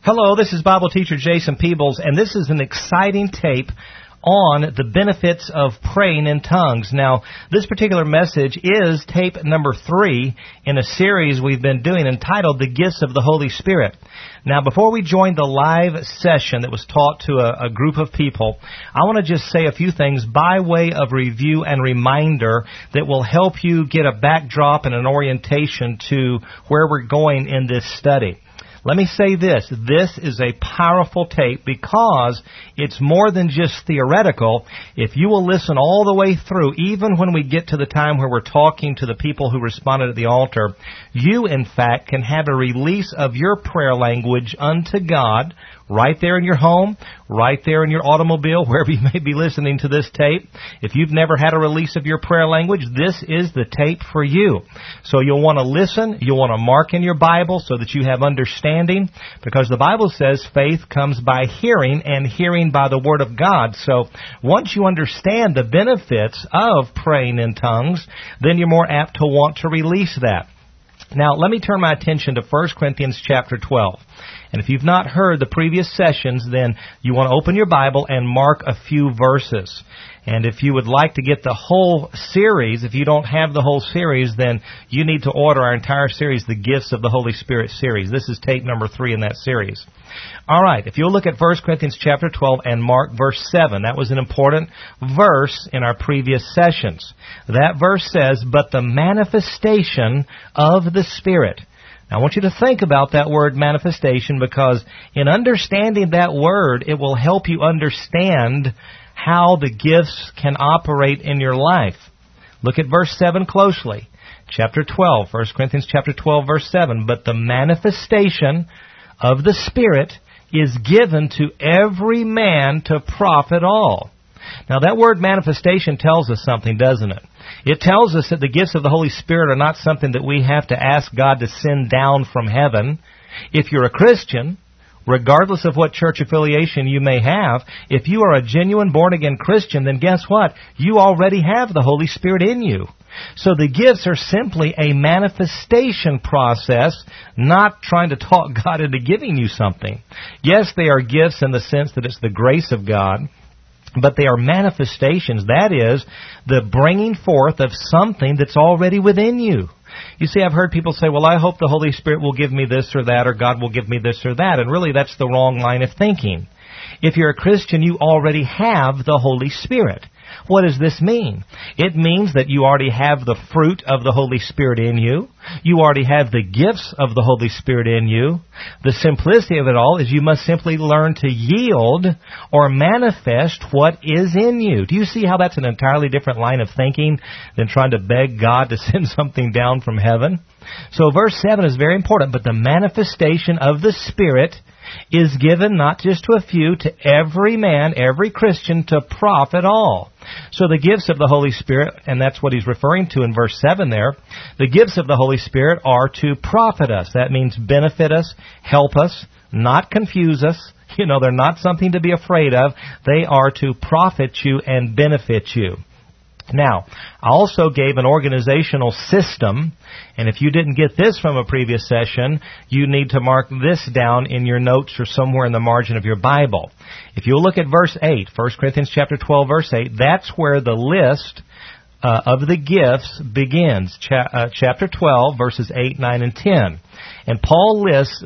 Hello, this is Bible teacher Jason Peebles, and this is an exciting tape on the benefits of praying in tongues. Now, this particular message is tape number 3 in a series we've been doing entitled The Gifts of the Holy Spirit. Now, before we joined the live session that was taught to a group of people, I want to just say a few things by way of review and reminder that will help you get a backdrop and an orientation to where we're going in this study. Let me say this is a powerful tape because it's more than just theoretical. If you will listen all the way through, even when we get to the time where we're talking to the people who responded at the altar, you, in fact, can have a release of your prayer language unto God right there in your home, right there in your automobile, wherever you may be listening to this tape. If you've never had a release of your prayer language, this is the tape for you. So you'll want to listen, you'll want to mark in your Bible so that you have understanding, because the Bible says faith comes by hearing, and hearing by the Word of God. So once you understand the benefits of praying in tongues, then you're more apt to want to release that. Now, let me turn my attention to 1 Corinthians chapter 12. And if you've not heard the previous sessions, then you want to open your Bible and mark a few verses. And if you would like to get the whole series, if you don't have the whole series, then you need to order our entire series, The Gifts of the Holy Spirit series. This is tape number 3 in that series. All right, if you'll look at 1 Corinthians chapter 12 and mark verse 7. That was an important verse in our previous sessions. That verse says, "But the manifestation of the Spirit." Now, I want you to think about that word manifestation, because in understanding that word, it will help you understand how the gifts can operate in your life. Look at verse 7 closely. Chapter 12, 1 Corinthians chapter 12, verse 7. "But the manifestation of the Spirit is given to every man to profit all." Now, that word manifestation tells us something, doesn't it? It tells us that the gifts of the Holy Spirit are not something that we have to ask God to send down from heaven. If you're a Christian, regardless of what church affiliation you may have, if you are a genuine born-again Christian, then guess what? You already have the Holy Spirit in you. So the gifts are simply a manifestation process, not trying to talk God into giving you something. Yes, they are gifts in the sense that it's the grace of God, but they are manifestations. That is, the bringing forth of something that's already within you. You see, I've heard people say, well, I hope the Holy Spirit will give me this or that, or God will give me this or that. And really, that's the wrong line of thinking. If you're a Christian, you already have the Holy Spirit. What does this mean? It means that you already have the fruit of the Holy Spirit in you. You already have the gifts of the Holy Spirit in you. The simplicity of it all is you must simply learn to yield or manifest what is in you. Do you see how that's an entirely different line of thinking than trying to beg God to send something down from heaven? So verse 7 is very important. "But the manifestation of the Spirit is given not just to a few, to every man, every Christian, to profit all." So the gifts of the Holy Spirit, and that's what he's referring to in verse 7 there, the gifts of the Holy Spirit are to profit us. That means benefit us, help us, not confuse us. You know, they're not something to be afraid of. They are to profit you and benefit you. Now, I also gave an organizational system, and if you didn't get this from a previous session, you need to mark this down in your notes or somewhere in the margin of your Bible. If you'll look at verse 8, 1 Corinthians chapter 12, verse 8, that's where the list of the gifts begins. Chapter 12, verses 8, 9, and 10. And Paul lists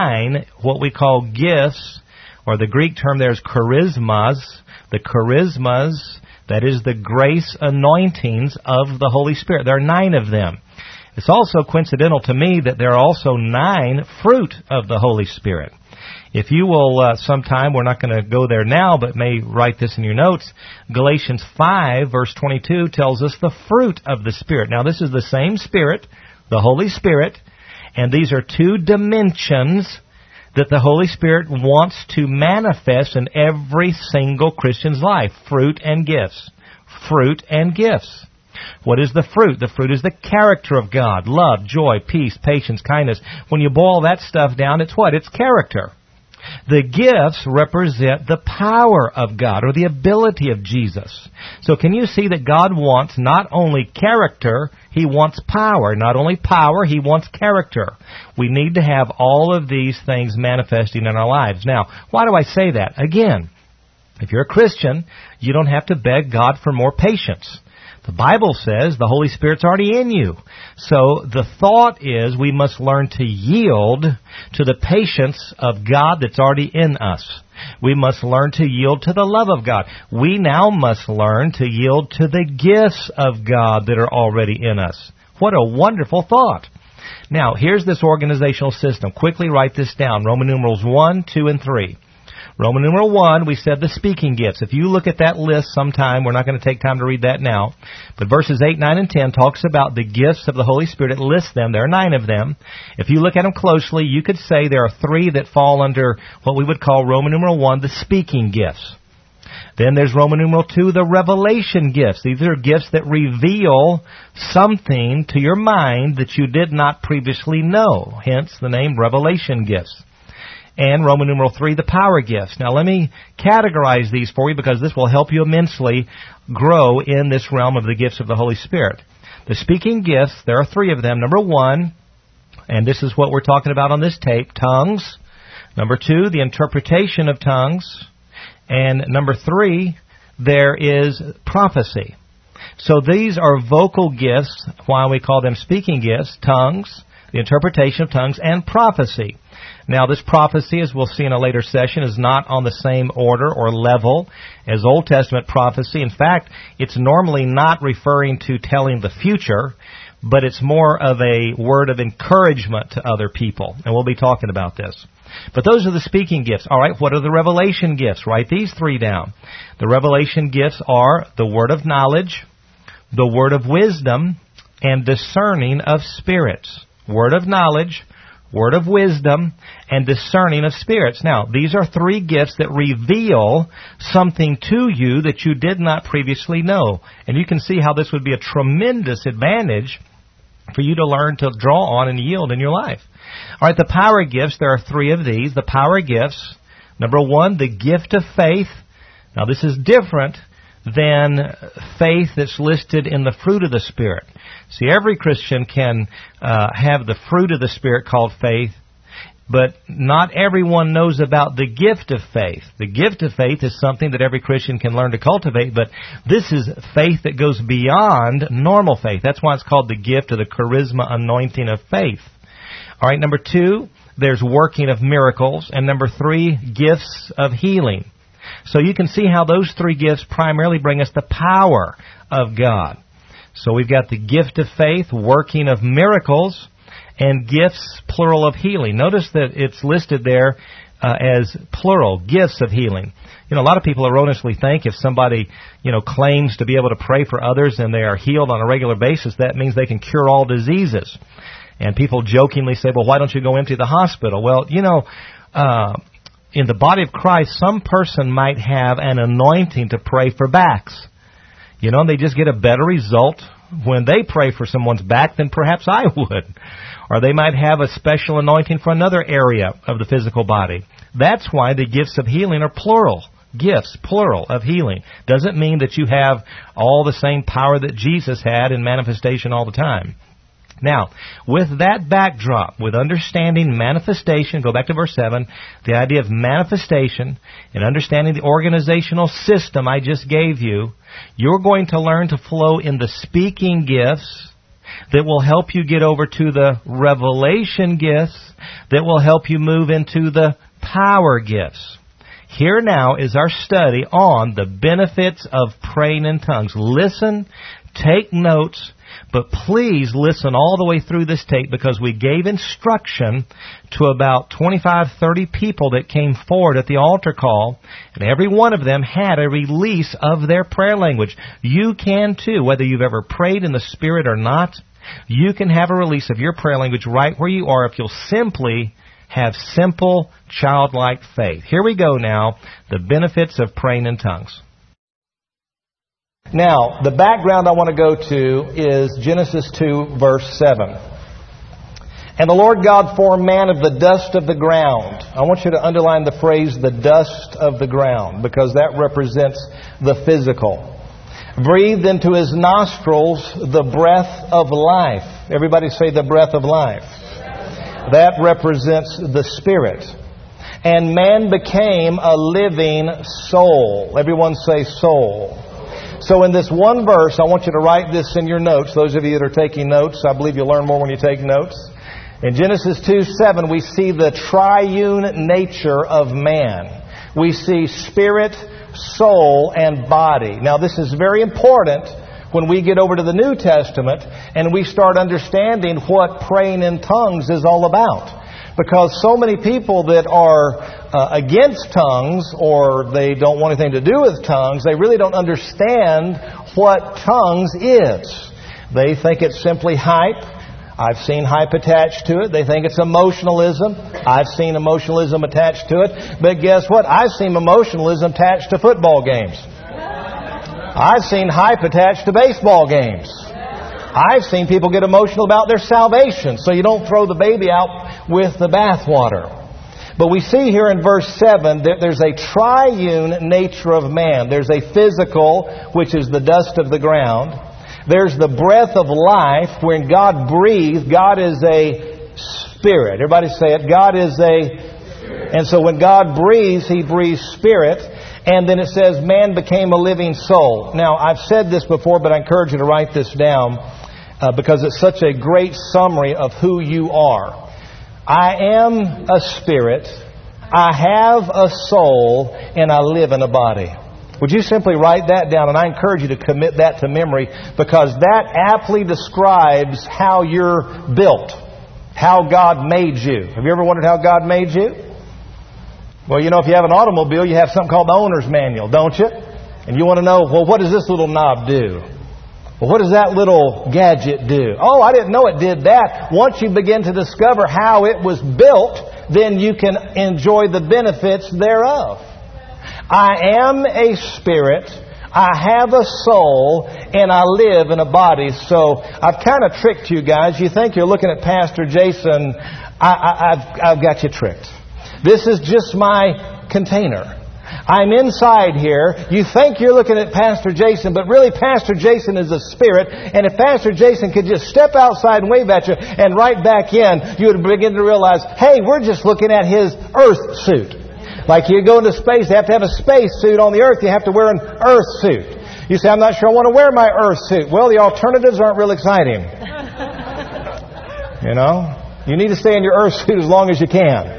9 what we call gifts, or the Greek term there is charismas. The charismas, that is the grace anointings of the Holy Spirit. There are 9 of them. It's also coincidental to me that there are also 9 fruit of the Holy Spirit. If you will sometime, we're not going to go there now, but may write this in your notes, Galatians 5, verse 22 tells us the fruit of the Spirit. Now, this is the same Spirit, the Holy Spirit, and these are 2 dimensions that the Holy Spirit wants to manifest in every single Christian's life. Fruit and gifts. Fruit and gifts. What is the fruit? The fruit is the character of God. Love, joy, peace, patience, kindness. When you boil that stuff down, it's what? It's character. The gifts represent the power of God or the ability of Jesus. So can you see that God wants not only character, He wants power. Not only power, He wants character. We need to have all of these things manifesting in our lives. Now, why do I say that? Again, if you're a Christian, you don't have to beg God for more patience. The Bible says the Holy Spirit's already in you. So the thought is we must learn to yield to the patience of God that's already in us. We must learn to yield to the love of God. We now must learn to yield to the gifts of God that are already in us. What a wonderful thought. Now, here's this organizational system. Quickly write this down. Roman numerals 1, 2, and 3. Roman numeral 1, we said the speaking gifts. If you look at that list sometime, we're not going to take time to read that now, but verses 8, 9, and 10 talks about the gifts of the Holy Spirit. It lists them. There are 9 of them. If you look at them closely, you could say there are 3 that fall under what we would call Roman numeral 1, the speaking gifts. Then there's Roman numeral 2, the revelation gifts. These are gifts that reveal something to your mind that you did not previously know, hence the name revelation gifts. And Roman numeral 3, the power gifts. Now let me categorize these for you because this will help you immensely grow in this realm of the gifts of the Holy Spirit. The speaking gifts, there are 3 of them. Number 1, and this is what we're talking about on this tape, tongues. Number 2, the interpretation of tongues. And number 3, there is prophecy. So these are vocal gifts, why we call them speaking gifts, tongues, the interpretation of tongues, and prophecy. Now, this prophecy, as we'll see in a later session, is not on the same order or level as Old Testament prophecy. In fact, it's normally not referring to telling the future, but it's more of a word of encouragement to other people. And we'll be talking about this. But those are the speaking gifts. All right, what are the revelation gifts? Write these 3 down. The revelation gifts are the word of knowledge, the word of wisdom, and discerning of spirits. Word of knowledge, word of wisdom, and discerning of spirits. Now, these are 3 gifts that reveal something to you that you did not previously know. And you can see how this would be a tremendous advantage for you to learn to draw on and yield in your life. All right, the power gifts, there are 3 of these. The power gifts, number 1, the gift of faith. Now, this is different than faith that's listed in the fruit of the Spirit. See, every Christian can have the fruit of the Spirit called faith, but not everyone knows about the gift of faith. The gift of faith is something that every Christian can learn to cultivate, but this is faith that goes beyond normal faith. That's why it's called the gift of the charisma anointing of faith. All right, number 2, there's working of miracles, and number 3, gifts of healing. So you can see how those 3 gifts primarily bring us the power of God. So we've got the gift of faith, working of miracles, and gifts, plural, of healing. Notice that it's listed there as plural, gifts of healing. You know, a lot of people erroneously think if somebody, claims to be able to pray for others and they are healed on a regular basis, that means they can cure all diseases. And people jokingly say, well, why don't you go empty the hospital? Well, in the body of Christ, some person might have an anointing to pray for backs. And they just get a better result when they pray for someone's back than perhaps I would. Or they might have a special anointing for another area of the physical body. That's why the gifts of healing are plural. Gifts, plural, of healing. Doesn't mean that you have all the same power that Jesus had in manifestation all the time. Now, with that backdrop, with understanding manifestation, go back to verse 7, the idea of manifestation and understanding the organizational system I just gave you, you're going to learn to flow in the speaking gifts that will help you get over to the revelation gifts that will help you move into the power gifts. Here now is our study on the benefits of praying in tongues. Listen, take notes, but please listen all the way through this tape because we gave instruction to about 25, 30 people that came forward at the altar call, and every one of them had a release of their prayer language. You can too, whether you've ever prayed in the Spirit or not. You can have a release of your prayer language right where you are if you'll simply have simple, childlike faith. Here we go now, the benefits of praying in tongues. Now, the background I want to go to is Genesis 2, verse 7. And the Lord God formed man of the dust of the ground. I want you to underline the phrase, the dust of the ground, because that represents the physical. Breathed into his nostrils the breath of life. Everybody say the breath of life. That represents the spirit. And man became a living soul. Everyone say soul. So in this one verse, I want you to write this in your notes. Those of you that are taking notes, I believe you'll learn more when you take notes. In Genesis 2:7, we see the triune nature of man. We see spirit, soul, and body. Now this is very important when we get over to the New Testament and we start understanding what praying in tongues is all about. Because so many people that are against tongues, or they don't want anything to do with tongues, they really don't understand what tongues is. They think it's simply hype. I've seen hype attached to it. They think it's emotionalism. I've seen emotionalism attached to it. But guess what? I've seen emotionalism attached to football games. I've seen hype attached to baseball games. I've seen people get emotional about their salvation. So you don't throw the baby out with the bathwater. But we see here in verse 7 that there's a triune nature of man. There's a physical, which is the dust of the ground. There's the breath of life. When God breathed, God is a spirit. Everybody say it. God is a... And so when God breathes, He breathes spirit. And then it says, man became a living soul. Now, I've said this before, but I encourage you to write this down because it's such a great summary of who you are. I am a spirit, I have a soul, and I live in a body. Would you simply write that down? And I encourage you to commit that to memory because that aptly describes how you're built, how God made you. Have you ever wondered how God made you? Well, you know, if you have an automobile, you have something called the owner's manual, don't you? And you want to know, well, what does this little knob do? Well, what does that little gadget do? Oh, I didn't know it did that. Once you begin to discover how it was built, then you can enjoy the benefits thereof. I am a spirit, I have a soul, and I live in a body. So I've kind of tricked you guys. You think you're looking at Pastor Jason. I've got you tricked. This is just my container. I'm inside here. You think you're looking at Pastor Jason, but really Pastor Jason is a spirit. And if Pastor Jason could just step outside and wave at you and right back in, you would begin to realize, hey, we're just looking at his earth suit. Like you go into space, you have to have a space suit on the earth. You have to wear an earth suit. You say, I'm not sure I want to wear my earth suit. Well, the alternatives aren't real exciting. You know? You need to stay in your earth suit as long as you can.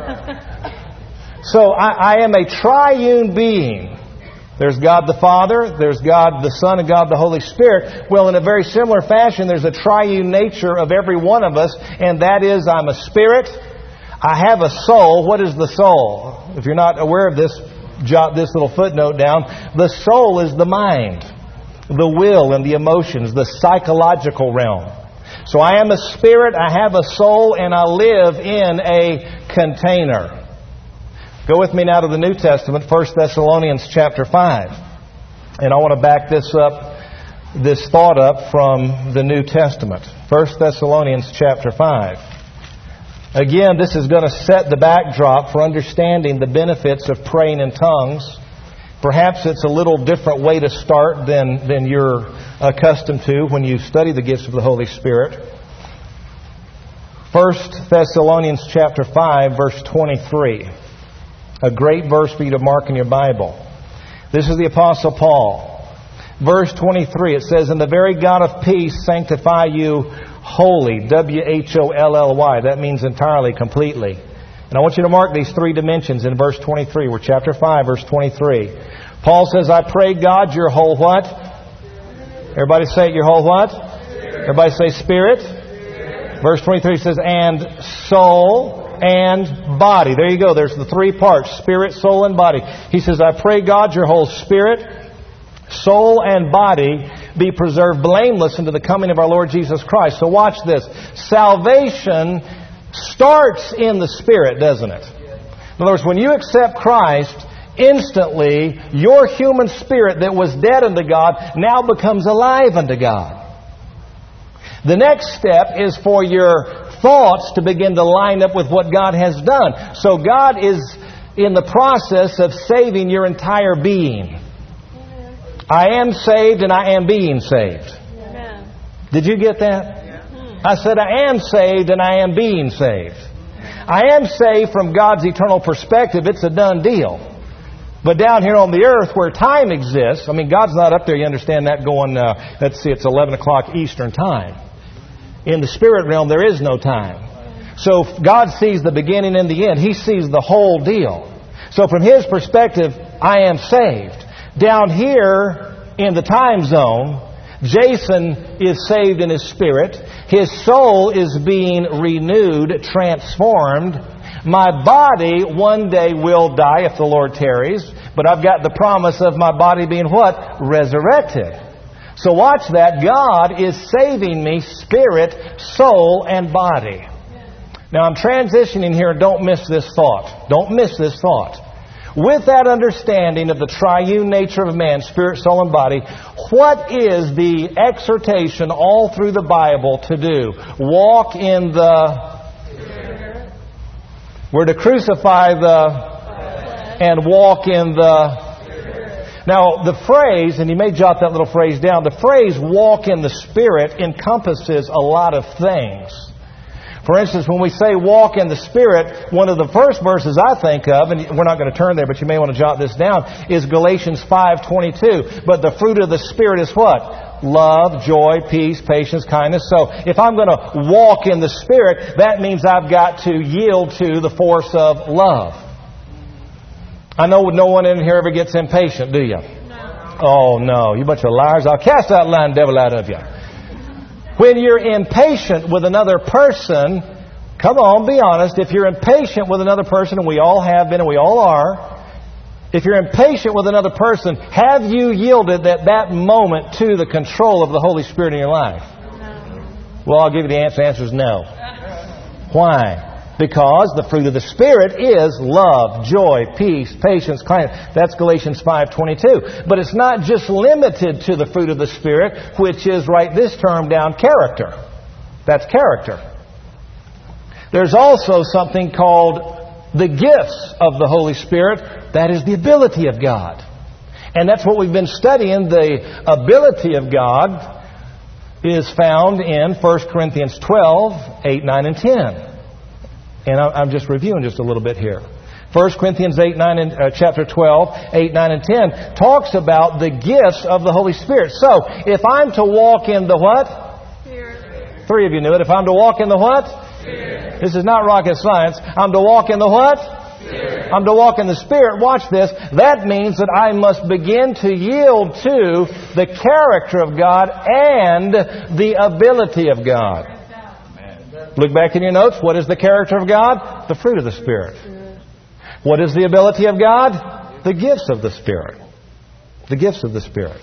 So I am a triune being. There's God the Father, there's God the Son, and God the Holy Spirit. Well, in a very similar fashion, there's a triune nature of every one of us, and that is I'm a spirit, I have a soul. What is the soul? If you're not aware of this, jot this little footnote down. The soul is the mind, the will, and the emotions, the psychological realm. So I am a spirit, I have a soul, and I live in a container. Go with me now to the New Testament, 1 Thessalonians chapter 5. And I want to back this thought up from the New Testament. 1 Thessalonians chapter 5. Again, this is going to set the backdrop for understanding the benefits of praying in tongues. Perhaps it's a little different way to start than you're accustomed to when you study the gifts of the Holy Spirit. 1 Thessalonians chapter 5, verse 23. A great verse for you to mark in your Bible. This is the Apostle Paul. Verse 23, it says, and the very God of peace sanctify you wholly. W-H-O-L-L-Y. That means entirely, completely. And I want you to mark these three dimensions in verse 23. We're chapter 5, verse 23. Paul says, I pray God your whole what? Everybody say it, your whole what? Everybody say spirit. Verse 23 says, and soul and body. There you go. There's the three parts. Spirit, soul, and body. He says, I pray God your whole spirit, soul, and body be preserved blameless unto the coming of our Lord Jesus Christ. So watch this. Salvation starts in the spirit, doesn't it? In other words, when you accept Christ, instantly your human spirit that was dead unto God now becomes alive unto God. The next step is for your thoughts to begin to line up with what God has done. So God is in the process of saving your entire being. I am saved and I am being saved. Amen. Did you get that? Yeah. I said I am saved and I am being saved. I am saved from God's eternal perspective. It's a done deal. But down here on the earth where time exists, I mean, God's not up there, you understand that, going, let's see, it's 11 o'clock Eastern time. In the spirit realm, there is no time. So God sees the beginning and the end. He sees the whole deal. So from His perspective, I am saved. Down here in the time zone, Jason is saved in his spirit. His soul is being renewed, transformed. My body one day will die if the Lord tarries, but I've got the promise of my body being what? Resurrected. So watch that. God is saving me spirit, soul, and body. Now I'm transitioning here. Don't miss this thought. Don't miss this thought. With that understanding of the triune nature of man, spirit, soul, and body, what is the exhortation all through the Bible to do? Walk in the... We're to crucify the... and walk in the... Now, the phrase, and you may jot that little phrase down, the phrase walk in the Spirit encompasses a lot of things. For instance, when we say walk in the Spirit, one of the first verses I think of, and we're not going to turn there, but you may want to jot this down, is Galatians 5:22. But the fruit of the Spirit is what? Love, joy, peace, patience, kindness. So if I'm going to walk in the Spirit, that means I've got to yield to the force of love. I know no one in here ever gets impatient, do you? No. Oh, no. You bunch of liars. I'll cast that lying devil out of you. When you're impatient with another person, come on, be honest. If you're impatient with another person, and we all have been and we all are, if you're impatient with another person, have you yielded at that moment to the control of the Holy Spirit in your life? No. Well, I'll give you the answer. The answer is no. Why? Because the fruit of the Spirit is love, joy, peace, patience, kindness. That's Galatians 5:22. But it's not just limited to the fruit of the Spirit, which is, write this term down, character. That's character. There's also something called the gifts of the Holy Spirit. That is the ability of God. And that's what we've been studying. The ability of God is found in 1 Corinthians 12, 8, 9, and 10. And I'm just reviewing just a little bit here. 1 Corinthians 8, 9, and chapter 12, 8, 9, and 10 talks about the gifts of the Holy Spirit. So, if I'm to walk in the what? Spirit. 3 of you knew it. If I'm to walk in the what? Spirit. This is not rocket science. I'm to walk in the what? Spirit. I'm to walk in the Spirit. Watch this. That means that I must begin to yield to the character of God and the ability of God. Look back in your notes. What is the character of God? The fruit of the Spirit. What is the ability of God? The gifts of the Spirit. The gifts of the Spirit.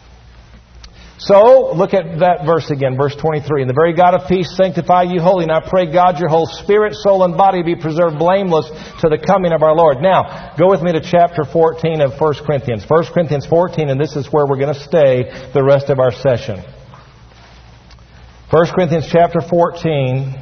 So, look at that verse again, verse 23. And the very God of peace sanctify you wholly. And I pray God your whole spirit, soul, and body be preserved blameless to the coming of our Lord. Now, go with me to chapter 14 of 1 Corinthians. 1 Corinthians 14, and this is where we're going to stay the rest of our session. 1 Corinthians chapter 14.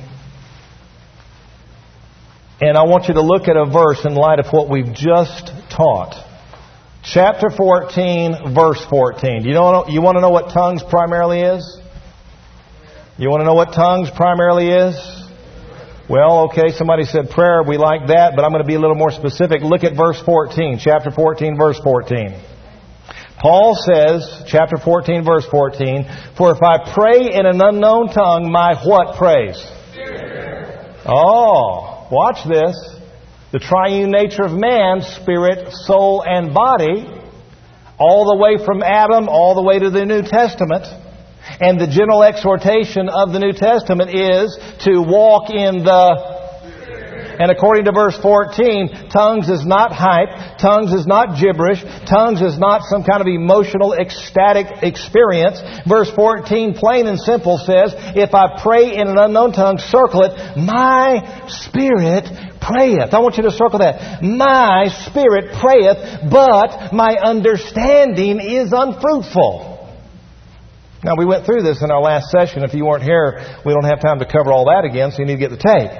And I want you to look at a verse in light of what we've just taught. Chapter 14, verse 14. You want to know what tongues primarily is? You want to know what tongues primarily is? Well, okay, somebody said prayer. We like that, but I'm going to be a little more specific. Look at verse 14. Chapter 14, verse 14. Paul says, chapter 14, verse 14, for if I pray in an unknown tongue, my what praise? Spirit. Oh, watch this. The triune nature of man, spirit, soul, and body, all the way from Adam, all the way to the New Testament. And the general exhortation of the New Testament is to walk in the... And according to verse 14, tongues is not hype, tongues is not gibberish, tongues is not some kind of emotional, ecstatic experience. Verse 14, plain and simple, says, if I pray in an unknown tongue, circle it, my spirit prayeth. I want you to circle that. My spirit prayeth, but my understanding is unfruitful. Now, we went through this in our last session. If you weren't here, we don't have time to cover all that again, so you need to get the tape.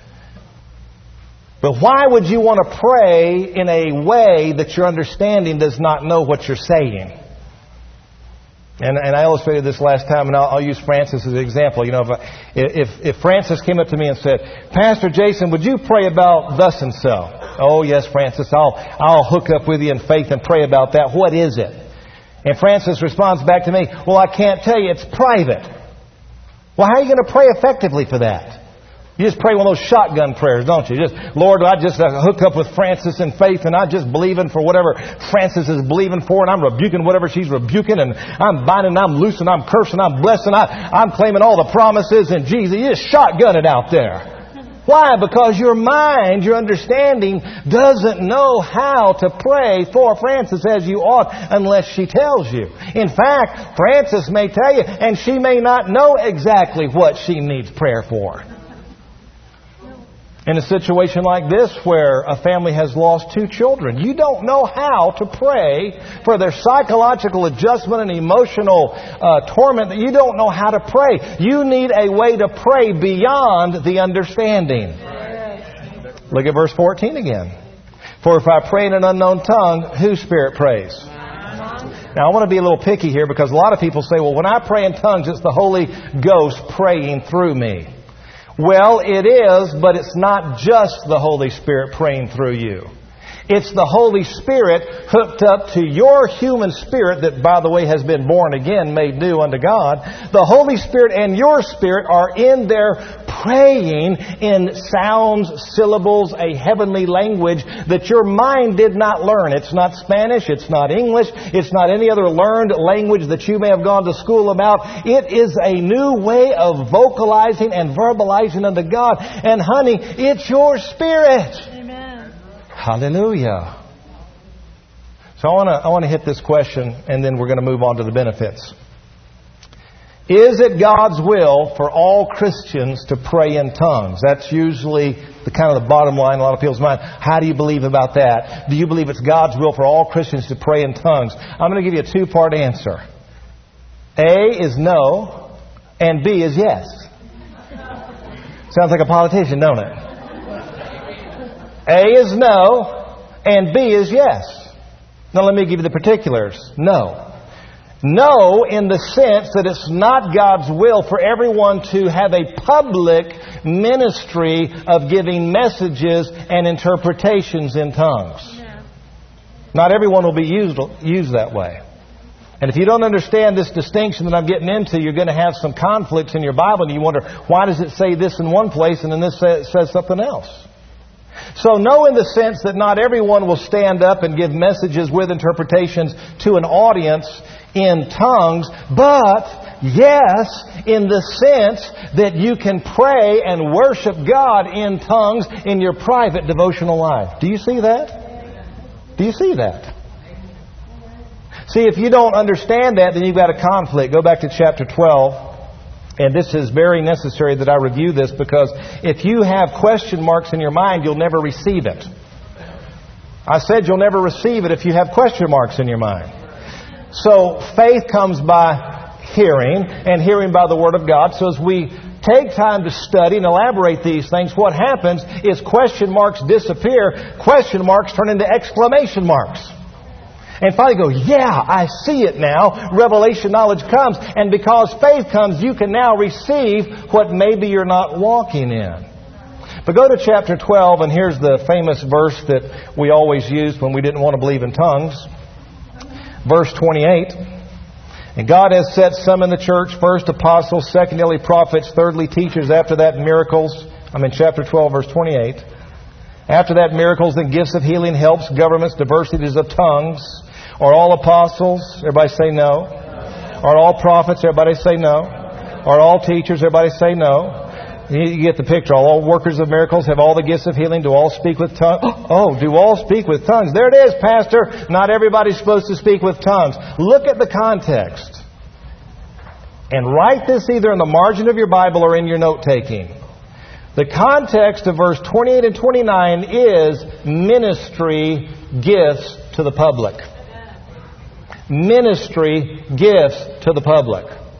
But why would you want to pray in a way that your understanding does not know what you're saying? And I illustrated this last time, and I'll use Francis as an example. You know, if Francis came up to me and said, Pastor Jason, would you pray about thus and so? Oh, yes, Francis, I'll hook up with you in faith and pray about that. What is it? And Francis responds back to me, well, I can't tell you. It's private. Well, how are you going to pray effectively for that? You just pray one of those shotgun prayers, don't you? Just, Lord, I just hook up with Francis in faith, and I'm just believing for whatever Francis is believing for, and I'm rebuking whatever she's rebuking, and I'm binding, I'm loosing, I'm cursing, I'm blessing, I'm claiming all the promises in Jesus. You just shotgun it out there. Why? Because your mind, your understanding doesn't know how to pray for Francis as you ought unless she tells you. In fact, Francis may tell you, and she may not know exactly what she needs prayer for. In a situation like this where a family has lost 2 children, you don't know how to pray for their psychological adjustment and emotional torment. You don't know how to pray. You need a way to pray beyond the understanding. Look at verse 14 again. For if I pray in an unknown tongue, whose spirit prays? Now, I want to be a little picky here because a lot of people say, well, when I pray in tongues, it's the Holy Ghost praying through me. Well, it is, but it's not just the Holy Spirit praying through you. It's the Holy Spirit hooked up to your human spirit that, by the way, has been born again, made new unto God. The Holy Spirit and your spirit are in there praying in sounds, syllables, a heavenly language that your mind did not learn. It's not Spanish. It's not English. It's not any other learned language that you may have gone to school about. It is a new way of vocalizing and verbalizing unto God. And honey, it's your spirit. Hallelujah. So I want to hit this question, and then we're going to move on to the benefits. Is it God's will for all Christians to pray in tongues? That's usually the kind of the bottom line in a lot of people's mind. How do you believe about that? Do you believe it's God's will for all Christians to pray in tongues? I'm going to give you a 2-part answer. A is no, and B is yes. Sounds like a politician, don't it? A is no, and B is yes. Now let me give you the particulars. No. No in the sense that it's not God's will for everyone to have a public ministry of giving messages and interpretations in tongues. Yeah. Not everyone will be used that way. And if you don't understand this distinction that I'm getting into, you're going to have some conflicts in your Bible, and you wonder, why does it say this in one place and then this says something else? So no in the sense that not everyone will stand up and give messages with interpretations to an audience in tongues, but yes, in the sense that you can pray and worship God in tongues in your private devotional life. Do you see that? Do you see that? See, if you don't understand that, then you've got a conflict. Go back to chapter 12. And this is very necessary that I review this, because if you have question marks in your mind, you'll never receive it. I said you'll never receive it if you have question marks in your mind. So faith comes by hearing, and hearing by the Word of God. So as we take time to study and elaborate these things, what happens is question marks disappear. Question marks turn into exclamation marks. And finally go, yeah, I see it now. Revelation knowledge comes. And because faith comes, you can now receive what maybe you're not walking in. But go to chapter 12, and here's the famous verse that we always used when we didn't want to believe in tongues. Verse 28. And God has set some in the church, first apostles, secondly prophets, thirdly teachers, after that miracles. I'm in chapter 12, verse 28. After that miracles, then gifts of healing, helps, governments, diversities of tongues. Are all apostles? Everybody say no. Are all prophets? Everybody say no. Are all teachers? Everybody say no. You get the picture. Are all workers of miracles? Have all the gifts of healing? Do all speak with tongues? Oh, do all speak with tongues? There it is, Pastor. Not everybody's supposed to speak with tongues. Look at the context. And write this either in the margin of your Bible or in your note-taking. The context of verse 28 and 29 is ministry gifts to the public. Ministry gifts to the public.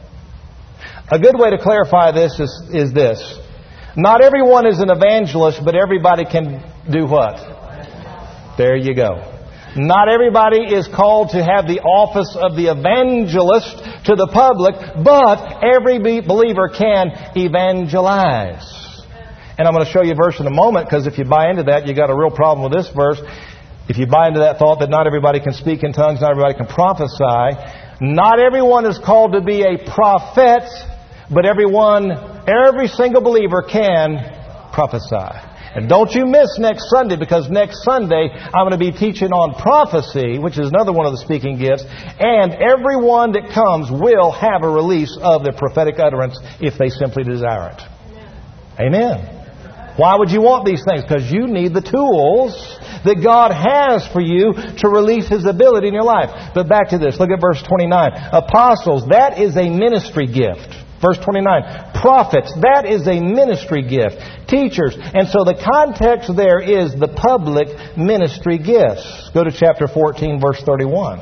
A good way to clarify this is this. Not everyone is an evangelist, but everybody can do what? There you go. Not everybody is called to have the office of the evangelist to the public, but every believer can evangelize. And I'm going to show you a verse in a moment, because if you buy into that, you got a real problem with this verse. If you buy into that thought that not everybody can speak in tongues, not everybody can prophesy, not everyone is called to be a prophet, but every single believer can prophesy. And don't you miss next Sunday, because next Sunday I'm going to be teaching on prophecy, which is another one of the speaking gifts. And everyone that comes will have a release of their prophetic utterance if they simply desire it. Amen. Why would you want these things? Because you need the tools that God has for you to release His ability in your life. But back to this. Look at verse 29. Apostles, that is a ministry gift. Verse 29, prophets, that is a ministry gift. Teachers, and so the context there is the public ministry gifts. Go to chapter 14, verse 31.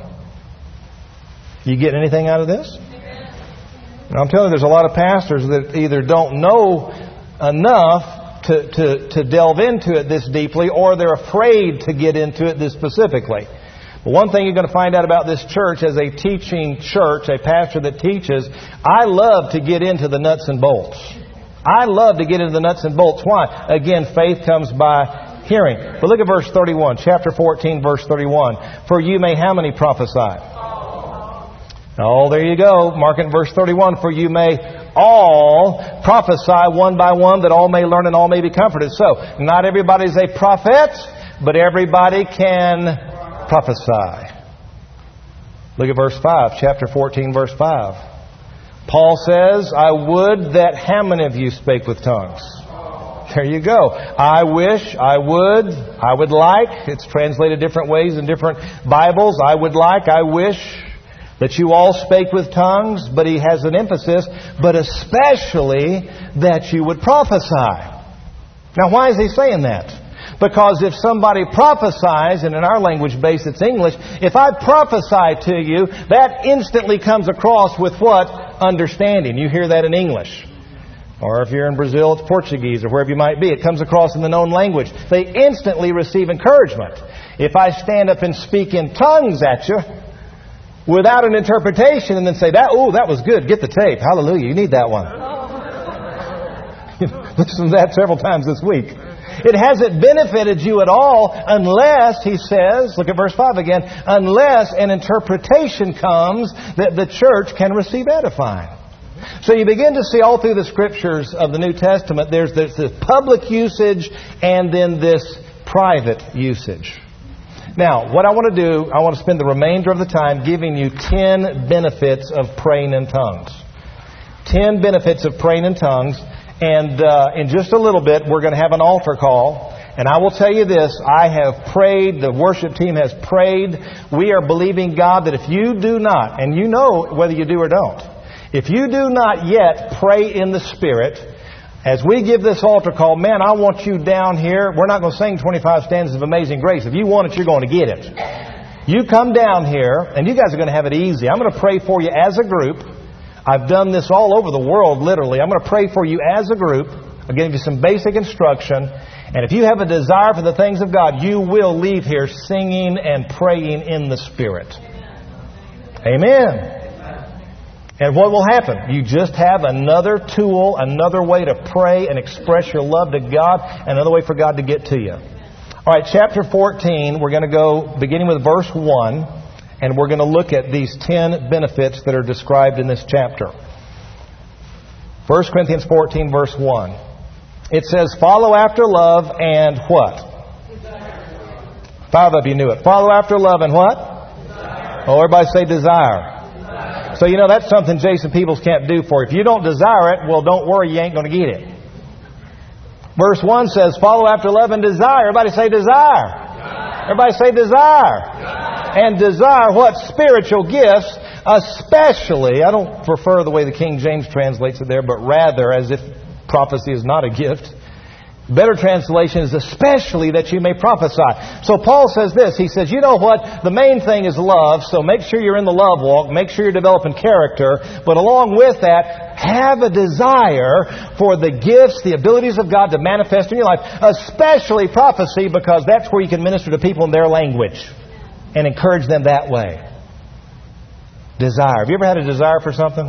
You get anything out of this? And I'm telling you, there's a lot of pastors that either don't know enough to delve into it this deeply, or they're afraid to get into it this specifically. One thing you're going to find out about this church as a teaching church, a pastor that teaches, I love to get into the nuts and bolts. I love to get into the nuts and bolts. Why? Again, faith comes by hearing. But look at verse 31, chapter 14, verse 31. For you may how many prophesy? Oh, there you go. Mark it in verse 31. For you may all prophesy one by one, that all may learn and all may be comforted. So, not everybody's a prophet, but everybody can prophesy. Look at verse 5, chapter 14, verse 5. Paul says, I would that how many of you spake with tongues? There you go. I wish, I would like. It's translated different ways in different Bibles. I would like, I wish that you all spake with tongues, but he has an emphasis, but especially that you would prophesy. Now, why is he saying that? Because if somebody prophesies, and in our language base it's English, if I prophesy to you, that instantly comes across with what? Understanding. You hear that in English. Or if you're in Brazil, it's Portuguese, or wherever you might be. It comes across in the known language. They instantly receive encouragement. If I stand up and speak in tongues at you, without an interpretation, and then say, that was good, get the tape. Hallelujah, you need that one. Listen to that several times this week. It hasn't benefited you at all unless, he says, look at verse 5 again, unless an interpretation comes that the church can receive edifying. So you begin to see all through the Scriptures of the New Testament, there's this public usage and then this private usage. Now, what I want to do, I want to spend the remainder of the time giving you 10 benefits of praying in tongues. 10 benefits of praying in tongues. And in just a little bit, we're going to have an altar call. And I will tell you this, I have prayed, the worship team has prayed. We are believing God that if you do not, and you know whether you do or don't, if you do not yet pray in the Spirit, as we give this altar call, man, I want you down here. We're not going to sing 25 stanzas of Amazing Grace. If you want it, you're going to get it. You come down here, and you guys are going to have it easy. I'm going to pray for you as a group. I've done this all over the world, literally. I'm going to pray for you as a group. I'll give you some basic instruction. And if you have a desire for the things of God, you will leave here singing and praying in the Spirit. Amen. And what will happen? You just have another tool, another way to pray and express your love to God, another way for God to get to you. All right, chapter 14, we're going to go beginning with verse 1. And we're going to look at these 10 benefits that are described in this chapter. 1 Corinthians 14, verse 1. It says, follow after love and what? Desire. 5 of you knew it. Follow after love and what? Desire. Oh, everybody say desire. Desire. So, that's something Jason Peebles can't do for you. If you don't desire it, well, don't worry, you ain't going to get it. Verse 1 says, follow after love and desire. Everybody say desire. Desire. Everybody say desire. Desire. And desire what? Spiritual gifts, especially, I don't prefer the way the King James translates it there, but rather as if prophecy is not a gift. Better translation is especially that you may prophesy. So Paul says this. He says, you know what? The main thing is love, so make sure you're in the love walk. Make sure you're developing character. But along with that, have a desire for the gifts, the abilities of God to manifest in your life, especially prophecy, because that's where you can minister to people in their language and encourage them that way. Desire. Have you ever had a desire for something?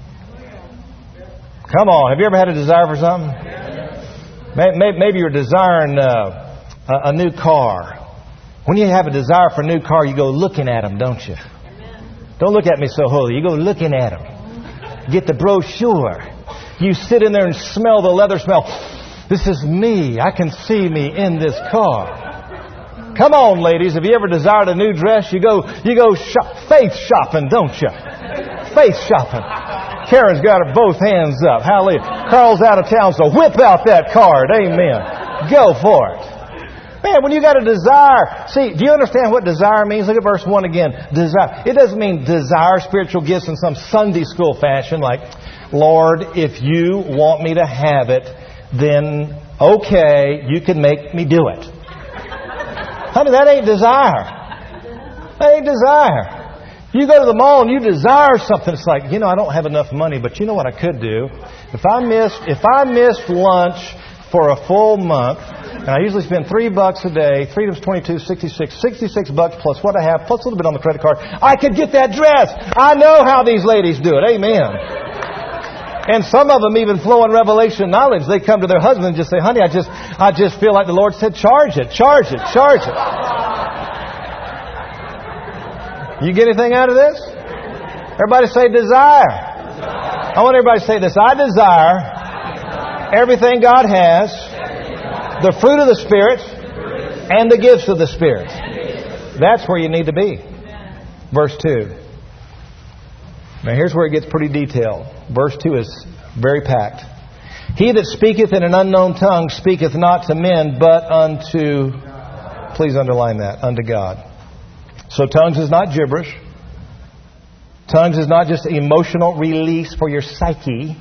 Come on. Have you ever had a desire for something? Maybe you're desiring a new car. When you have a desire for a new car, you go looking at them, don't you? Don't look at me so holy. You go looking at them. Get the brochure. You sit in there and smell the leather smell. This is me. I can see me in this car. Come on, ladies. Have you ever desired a new dress? You go faith shopping, don't you? Faith shopping. Karen's got her both hands up. Hallelujah. Carl's out of town, so whip out that card. Amen. Go for it. Man, when you got a desire, see, do you understand what desire means? Look at verse 1 again. Desire. It doesn't mean desire spiritual gifts in some Sunday school fashion, like, Lord, if you want me to have it, then okay, you can make me do it. Honey, that ain't desire. That ain't desire. You go to the mall and you desire something. It's like, I don't have enough money, but you know what I could do? If I missed lunch for a full month, and I usually spend $3 a day, 3 times 22, 66 $66 plus what I have, plus a little bit on the credit card, I could get that dress. I know how these ladies do it. Amen. And some of them even flow in revelation knowledge. They come to their husband and just say, honey, I just feel like the Lord said, charge it. You get anything out of this? Everybody say desire. I want everybody to say this. I desire everything God has, the fruit of the Spirit, and the gifts of the Spirit. That's where you need to be. Verse 2. Now here's where it gets pretty detailed. Verse 2 is very packed. He that speaketh in an unknown tongue speaketh not to men, but unto, please underline that, unto God. So tongues is not gibberish. Tongues is not just emotional release for your psyche.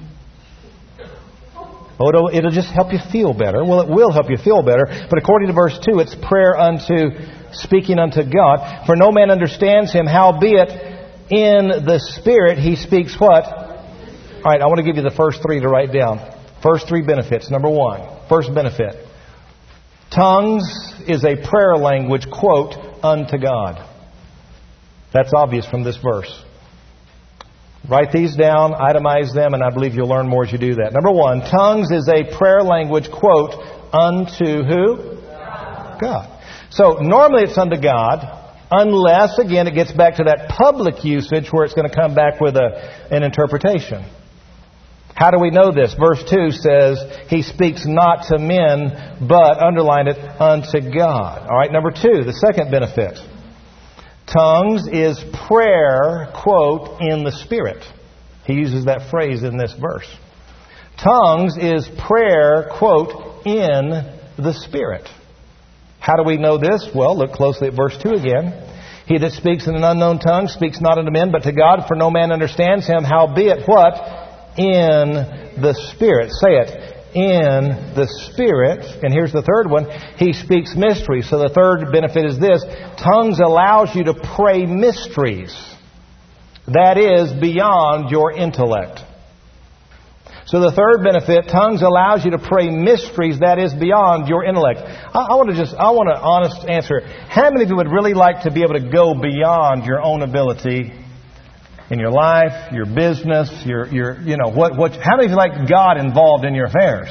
Oh, it'll just help you feel better. Well, it will help you feel better. But according to verse 2, it's prayer unto, speaking unto God. For no man understands him, howbeit in the Spirit he speaks what? All right, I want to give you the first 3 to write down. First 3 benefits. Number 1, first benefit. Tongues is a prayer language, quote, unto God. That's obvious from this verse. Write these down, itemize them, and I believe you'll learn more as you do that. Number 1, tongues is a prayer language, quote, unto who? God. So normally it's unto God, unless, again, it gets back to that public usage where it's going to come back with an interpretation. How do we know this? Verse 2 says, he speaks not to men, but, underline it, unto God. All right, number 2, the second benefit. Tongues is prayer, quote, in the Spirit. He uses that phrase in this verse. Tongues is prayer, quote, in the Spirit. How do we know this? Well, look closely at verse 2 again. He that speaks in an unknown tongue speaks not unto men, but to God, for no man understands him. Howbeit, what? In the Spirit. Say it. In the Spirit. And here's the third one. He speaks mysteries. So the third benefit is this. Tongues allows you to pray mysteries. That is beyond your intellect. So the third benefit, tongues allows you to pray mysteries that is beyond your intellect. I want an honest answer. How many of you would really like to be able to go beyond your own ability in your life, your business, your how many of you like God involved in your affairs?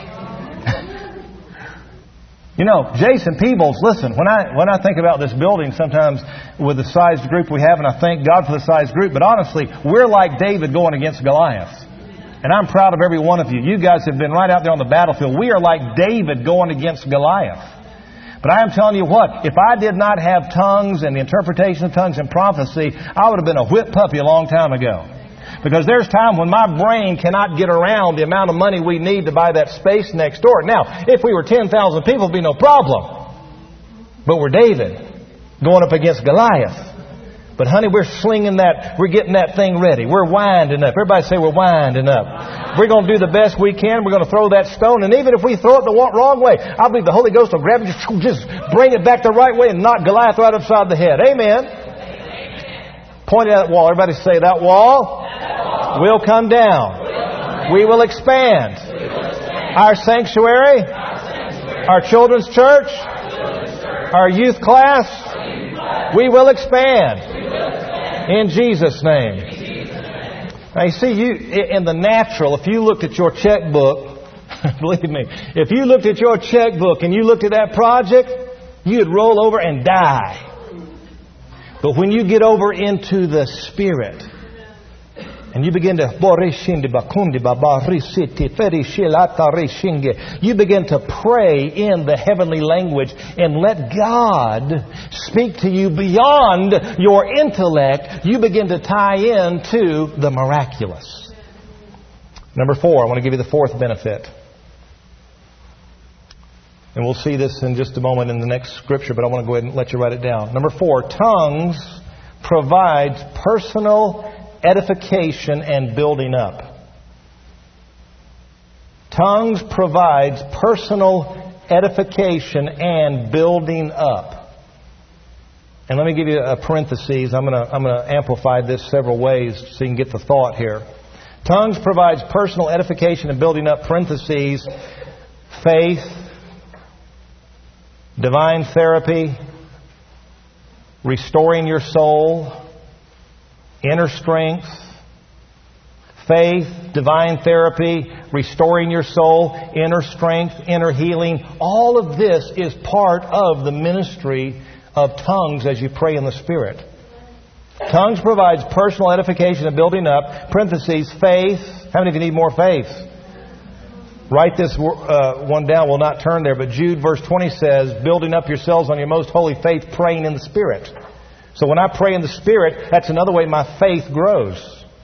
Jason Peebles, listen, when I think about this building sometimes with the sized group we have, and I thank God for the sized group, but honestly, we're like David going against Goliath. And I'm proud of every one of you. You guys have been right out there on the battlefield. We are like David going against Goliath. But I am telling you what, if I did not have tongues and the interpretation of tongues and prophecy, I would have been a whipped puppy a long time ago. Because there's time when my brain cannot get around the amount of money we need to buy that space next door. Now, if we were 10,000 people, it would be no problem. But we're David going up against Goliath. But honey, we're slinging that, we're getting that thing ready. We're winding up. Everybody say we're winding up. We're going to do the best we can. We're going to throw that stone. And even if we throw it the wrong way, I believe the Holy Ghost will grab it, just bring it back the right way and knock Goliath right upside the head. Amen. Point at that wall. Everybody say, that wall will come down. We will expand. Our sanctuary, our children's church, our youth class, we will expand. In Jesus' name. Now you see, in the natural, if you looked at your checkbook, believe me, if you looked at your checkbook and you looked at that project, you'd roll over and die. But when you get over into the Spirit, and you begin to you begin to pray in the heavenly language and let God speak to you beyond your intellect. You begin to tie into the miraculous. Number 4, I want to give you the fourth benefit. And we'll see this in just a moment in the next scripture, but I want to go ahead and let you write it down. Number 4, tongues provides personal edification and building up. Tongues provides personal edification and building up. And let me give you a parenthesis. I'm going to amplify this several ways so you can get the thought here. Tongues provides personal edification and building up, parentheses, faith, divine therapy, restoring your soul, inner strength, faith, divine therapy, restoring your soul, inner strength, inner healing. All of this is part of the ministry of tongues as you pray in the Spirit. Tongues provides personal edification and building up, parentheses, faith. How many of you need more faith? Write this one down. We'll not turn there, but Jude verse 20 says, building up yourselves on your most holy faith, praying in the Spirit. So when I pray in the Spirit, that's another way my faith grows.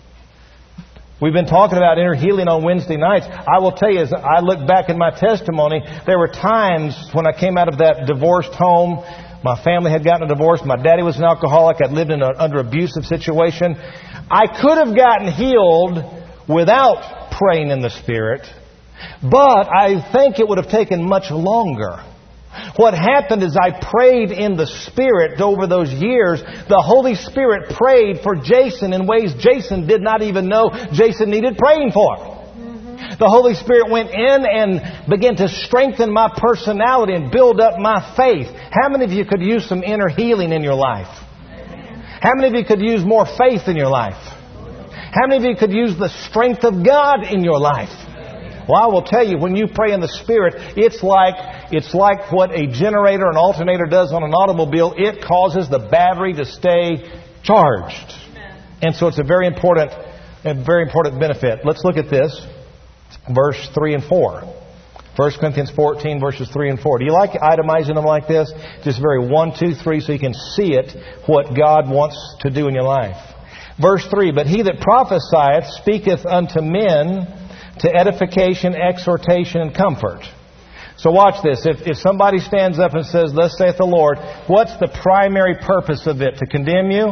We've been talking about inner healing on Wednesday nights. I will tell you, as I look back in my testimony, there were times when I came out of that divorced home. My family had gotten a divorce. My daddy was an alcoholic. I'd lived in an under abusive situation. I could have gotten healed without praying in the Spirit, but I think it would have taken much longer. What happened is I prayed in the Spirit over those years. The Holy Spirit prayed for Jason in ways Jason did not even know Jason needed praying for. The Holy Spirit went in and began to strengthen my personality and build up my faith. How many of you could use some inner healing in your life? How many of you could use more faith in your life? How many of you could use the strength of God in your life? Well, I will tell you, when you pray in the Spirit, it's like what a generator, an alternator does on an automobile. It causes the battery to stay charged. And so it's a very important benefit. Let's look at this. Verse 3 and 4. 1 Corinthians 14, verses 3 and 4. Do you like itemizing them like this? Just very 1, 2, 3, so you can see it, what God wants to do in your life. Verse 3, but he that prophesieth speaketh unto men to edification, exhortation, and comfort. So watch this. If somebody stands up and says, thus saith the Lord, what's the primary purpose of it? To condemn you?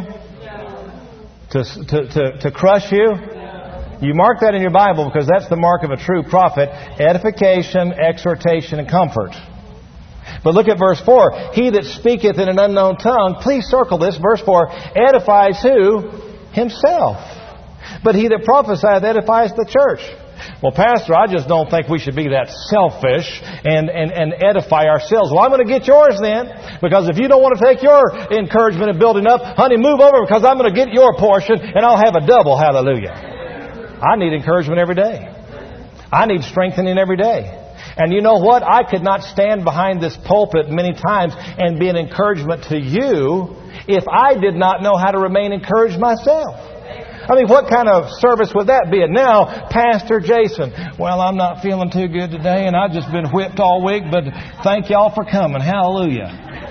To crush you? You mark that in your Bible because that's the mark of a true prophet. Edification, exhortation, and comfort. But look at verse 4. He that speaketh in an unknown tongue, please circle this, verse 4, edifies who? Himself. But he that prophesieth edifies the church. Well, Pastor, I just don't think we should be that selfish and edify ourselves. Well, I'm going to get yours then. Because if you don't want to take your encouragement and building up, honey, move over because I'm going to get your portion and I'll have a double. Hallelujah. I need encouragement every day. I need strengthening every day. And you know what? I could not stand behind this pulpit many times and be an encouragement to you if I did not know how to remain encouraged myself. I mean, what kind of service would that be? And now, Pastor Jason, well, I'm not feeling too good today, and I've just been whipped all week, but thank y'all for coming. Hallelujah.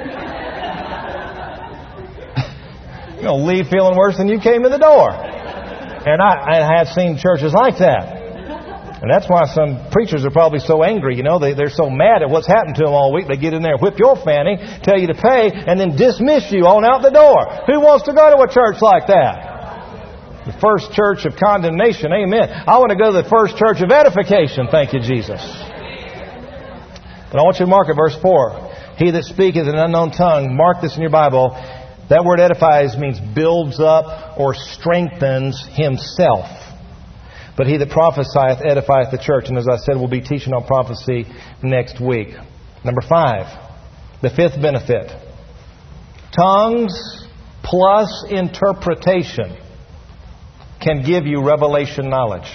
You're going to leave feeling worse than you came in the door. And I have seen churches like that. And that's why some preachers are probably so angry. They're so mad at what's happened to them all week. They get in there, whip your fanny, tell you to pay, and then dismiss you on out the door. Who wants to go to a church like that? The first church of condemnation. Amen. I want to go to the first church of edification. Thank you, Jesus. But I want you to mark it, verse 4. He that speaketh in an unknown tongue, mark this in your Bible. That word edifies means builds up or strengthens himself. But he that prophesieth edifieth the church. And as I said, we'll be teaching on prophecy next week. Number 5, the fifth benefit. Tongues plus interpretation can give you revelation knowledge.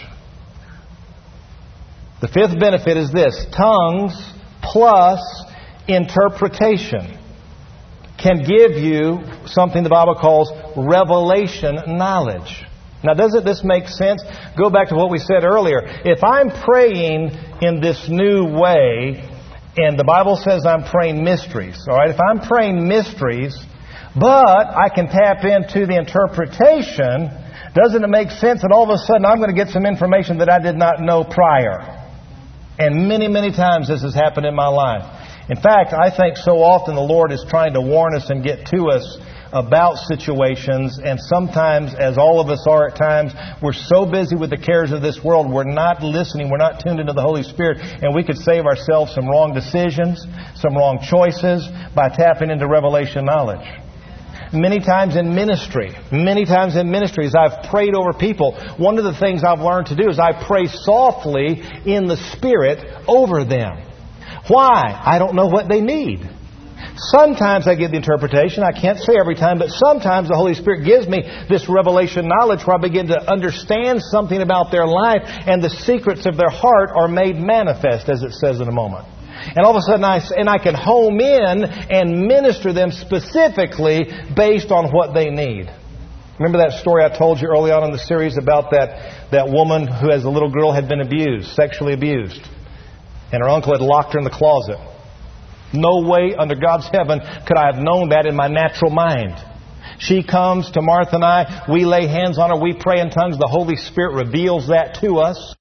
The fifth benefit is this. Tongues plus interpretation can give you something the Bible calls revelation knowledge. Now, doesn't this make sense? Go back to what we said earlier. If I'm praying in this new way, and the Bible says I'm praying mysteries, all right? If I'm praying mysteries, but I can tap into the interpretation, doesn't it make sense that all of a sudden I'm going to get some information that I did not know prior? And many, many times this has happened in my life. In fact, I think so often the Lord is trying to warn us and get to us about situations, and sometimes, as all of us are at times, we're so busy with the cares of this world, we're not listening, we're not tuned into the Holy Spirit, and we could save ourselves some wrong decisions, some wrong choices by tapping into revelation knowledge. Many times in ministry, as I've prayed over people, one of the things I've learned to do is I pray softly in the Spirit over them. Why? I don't know what they need. Sometimes I give the interpretation. I can't say every time, but sometimes the Holy Spirit gives me this revelation knowledge where I begin to understand something about their life, and the secrets of their heart are made manifest, as it says in a moment. And all of a sudden I can home in and minister them specifically based on what they need. Remember that story I told you early on in the series about that woman who, as a little girl, had been abused, sexually abused. And her uncle had locked her in the closet. No way under God's heaven could I have known that in my natural mind. She comes to Martha and I. We lay hands on her. We pray in tongues. The Holy Spirit reveals that to us.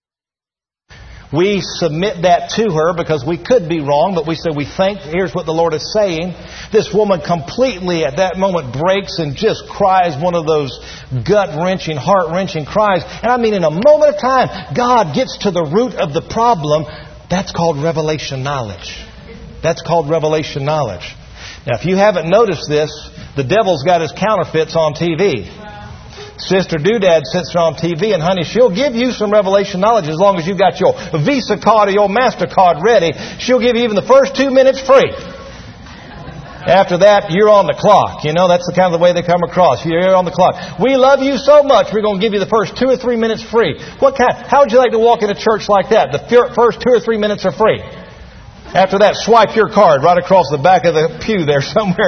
We submit that to her because we could be wrong, but we say here's what the Lord is saying. This woman completely at that moment breaks and just cries one of those gut-wrenching, heart-wrenching cries. And I mean, in a moment of time, God gets to the root of the problem. That's called revelation knowledge. That's called revelation knowledge. Now, if you haven't noticed this, the devil's got his counterfeits on TV. Sister Doodad sits on TV, and honey, she'll give you some revelation knowledge as long as you've got your Visa card or your MasterCard ready. She'll give you even the first 2 minutes free. After that, you're on the clock. That's the kind of the way they come across. You're on the clock. We love you so much, we're going to give you the first 2 or 3 minutes free. How would you like to walk in a church like that? The first 2 or 3 minutes are free. After that, swipe your card right across the back of the pew there somewhere,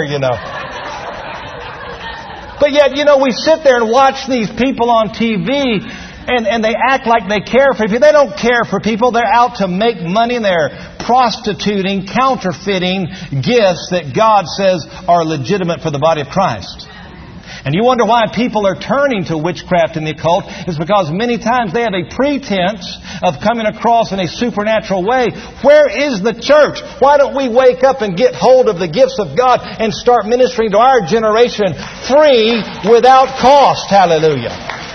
But yet, we sit there and watch these people on TV, and they act like they care for people. They don't care for people. They're out to make money, and they're prostituting, counterfeiting gifts that God says are legitimate for the body of Christ. And you wonder why people are turning to witchcraft and the occult. It's because many times they have a pretense of coming across in a supernatural way. Where is the church? Why don't we wake up and get hold of the gifts of God and start ministering to our generation free without cost? Hallelujah.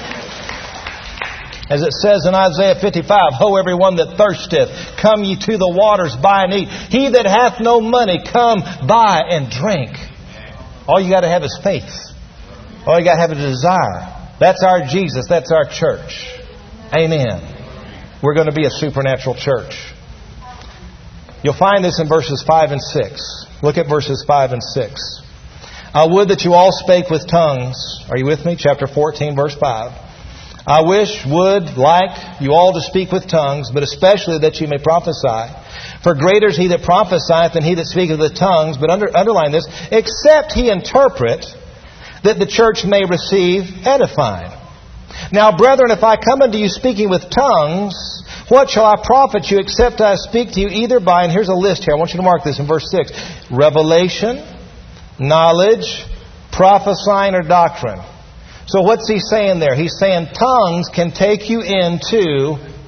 As it says in Isaiah 55, Ho, everyone that thirsteth, come ye to the waters, buy and eat. He that hath no money, come, buy and drink. All you got to have is faith. All you got to have is a desire. That's our Jesus. That's our church. Amen. We're going to be a supernatural church. You'll find this in verses 5 and 6. Look at verses 5 and 6. I would that you all spake with tongues. Are you with me? Chapter 14, verse 5. I would like you all to speak with tongues, but especially that you may prophesy. For greater is he that prophesieth than he that speaketh with tongues. But underline this, except he interpret, that the church may receive edifying. Now, brethren, if I come unto you speaking with tongues, what shall I profit you except I speak to you either by, and here's a list here, I want you to mark this in verse 6, revelation, knowledge, prophesying, or doctrine. So what's he saying there? He's saying tongues can take you into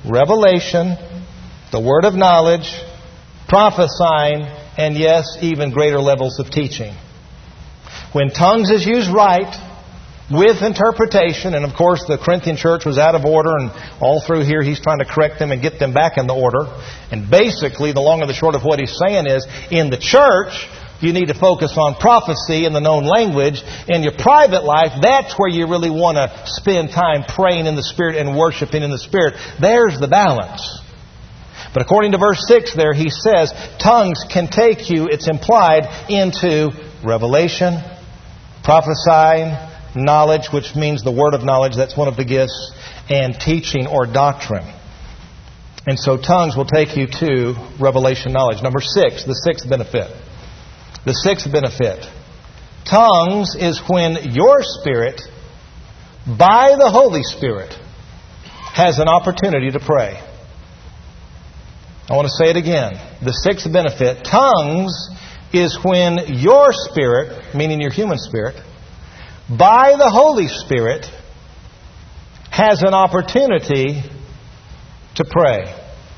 revelation, the word of knowledge, prophesying, and yes, even greater levels of teaching. When tongues is used right, with interpretation, and of course the Corinthian church was out of order, and all through here he's trying to correct them and get them back in the order. And basically, the long and the short of what he's saying is, in the church, you need to focus on prophecy in the known language. In your private life, that's where you really want to spend time praying in the Spirit and worshiping in the Spirit. There's the balance. But according to verse 6 there, he says, tongues can take you, it's implied, into revelation, prophesying, knowledge, which means the word of knowledge, that's one of the gifts, and teaching or doctrine. And so tongues will take you to revelation knowledge. Number 6, the sixth benefit. The sixth benefit. Tongues is when your spirit, by the Holy Spirit, has an opportunity to pray. I want to say it again. The sixth benefit. Tongues is when your spirit, meaning your human spirit, by the Holy Spirit, has an opportunity to pray.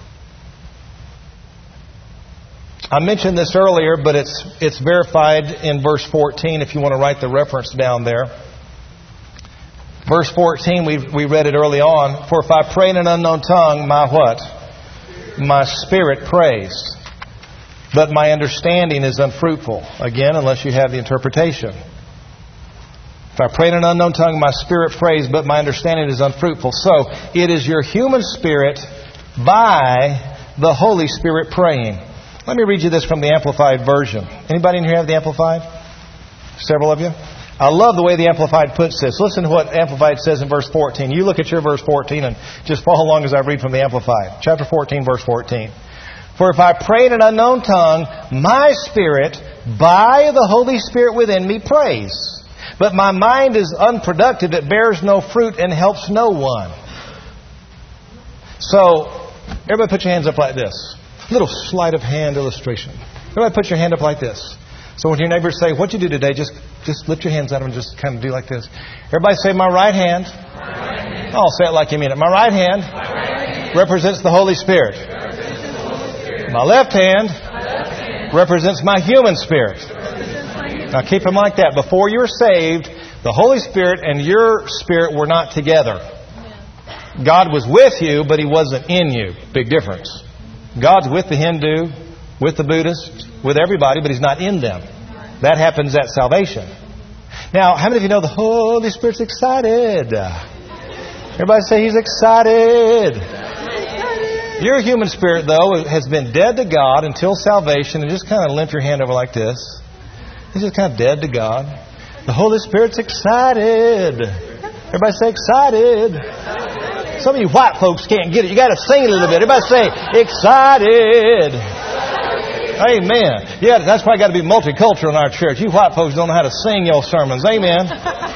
I mentioned this earlier, but it's verified in verse 14 if you want to write the reference down there. Verse 14, we read it early on. For if I pray in an unknown tongue, my what? My spirit prays. But my understanding is unfruitful. Again, unless you have the interpretation. If I pray in an unknown tongue, my spirit prays, but my understanding is unfruitful. So, it is your human spirit by the Holy Spirit praying. Let me read you this from the Amplified Version. Anybody in here have the Amplified? Several of you? I love the way the Amplified puts this. Listen to what Amplified says in verse 14. You look at your verse 14 and just follow along as I read from the Amplified. Chapter 14, verse 14. For if I pray in an unknown tongue, my spirit, by the Holy Spirit within me, prays. But my mind is unproductive, it bears no fruit and helps no one. So, everybody put your hands up like this. Little sleight of hand illustration. Everybody put your hand up like this. So when your neighbors say, what'd you do today? Just lift your hands at them and just kind of do like this. Everybody say, my right hand. I'll say it like you mean it. My right hand represents the Holy Spirit. My left hand represents my human spirit. Now keep them like that. Before you were saved, the Holy Spirit and your spirit were not together. God was with you, but He wasn't in you. Big difference. God's with the Hindu, with the Buddhist, with everybody, but He's not in them. That happens at salvation. Now, how many of you know the Holy Spirit's excited? Everybody say He's excited. Your human spirit, though, has been dead to God until salvation. And just kind of limp your hand over like this. It's just kind of dead to God. The Holy Spirit's excited. Everybody say excited. Some of you white folks can't get it. You got to sing a little bit. Everybody say excited. Amen. Yeah, that's why I got to be multicultural in our church. You white folks don't know how to sing your sermons. Amen.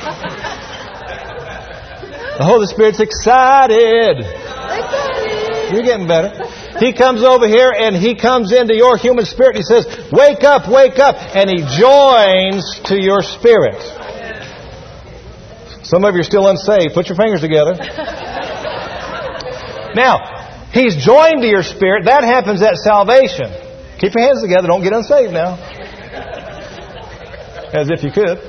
The Holy Spirit's excited. You're getting better. He comes over here and He comes into your human spirit. He says, wake up, and He joins to your spirit. Some of you are still unsaved. Put your fingers together. Now, He's joined to your spirit. That happens at salvation. Keep your hands together. Don't get unsaved now. As if you could.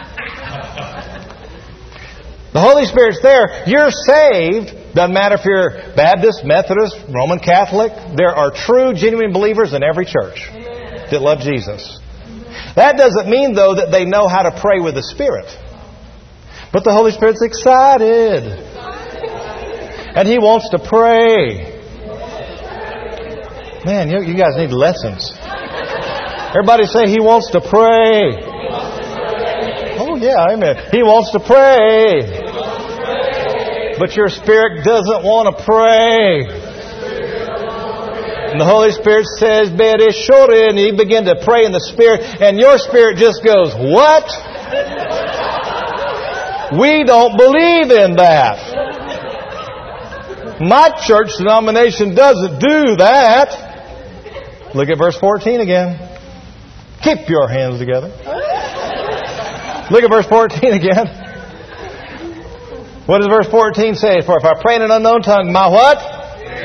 The Holy Spirit's there. You're saved. Doesn't matter if you're Baptist, Methodist, Roman Catholic. There are true, genuine believers in every church that love Jesus. That doesn't mean, though, that they know how to pray with the Spirit. But the Holy Spirit's excited. And He wants to pray. Man, you guys need lessons. Everybody say He wants to pray. Oh, yeah, amen. He wants to pray. But your spirit doesn't want to pray. And the Holy Spirit says, "Bede shore," and you begin to pray in the Spirit, and your spirit just goes, "What? We don't believe in that. My church denomination doesn't do that." Look at verse 14 again. Keep your hands together. Look at verse 14 again. What does verse 14 say? For if I pray in an unknown tongue, my what?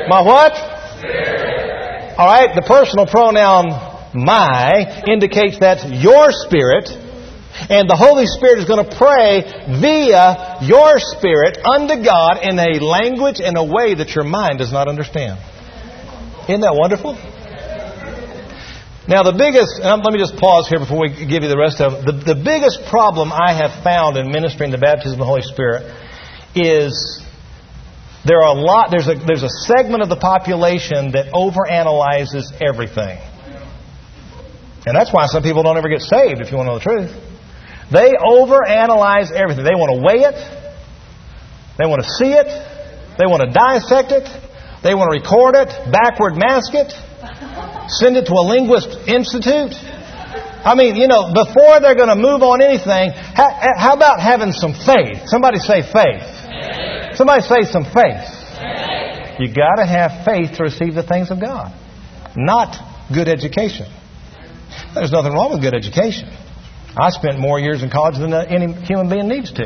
My what? Spirit. All right, the personal pronoun my indicates that's your spirit. And the Holy Spirit is going to pray via your spirit unto God in a language and a way that your mind does not understand. Isn't that wonderful? Now the biggest, let me just pause here before we give you the rest of it. The biggest problem I have found in ministering the baptism of the Holy Spirit is there's a segment of the population that overanalyzes everything. And that's why some people don't ever get saved, if you want to know the truth. They overanalyze everything. They want to weigh it. They want to see it. They want to dissect it. They want to record it, backward mask it, send it to a linguist institute. I mean, before they're going to move on anything, how about having some faith? Somebody say faith. Somebody say some faith. You got to have faith to receive the things of God, not good education. There's nothing wrong with good education. I spent more years in college than any human being needs to.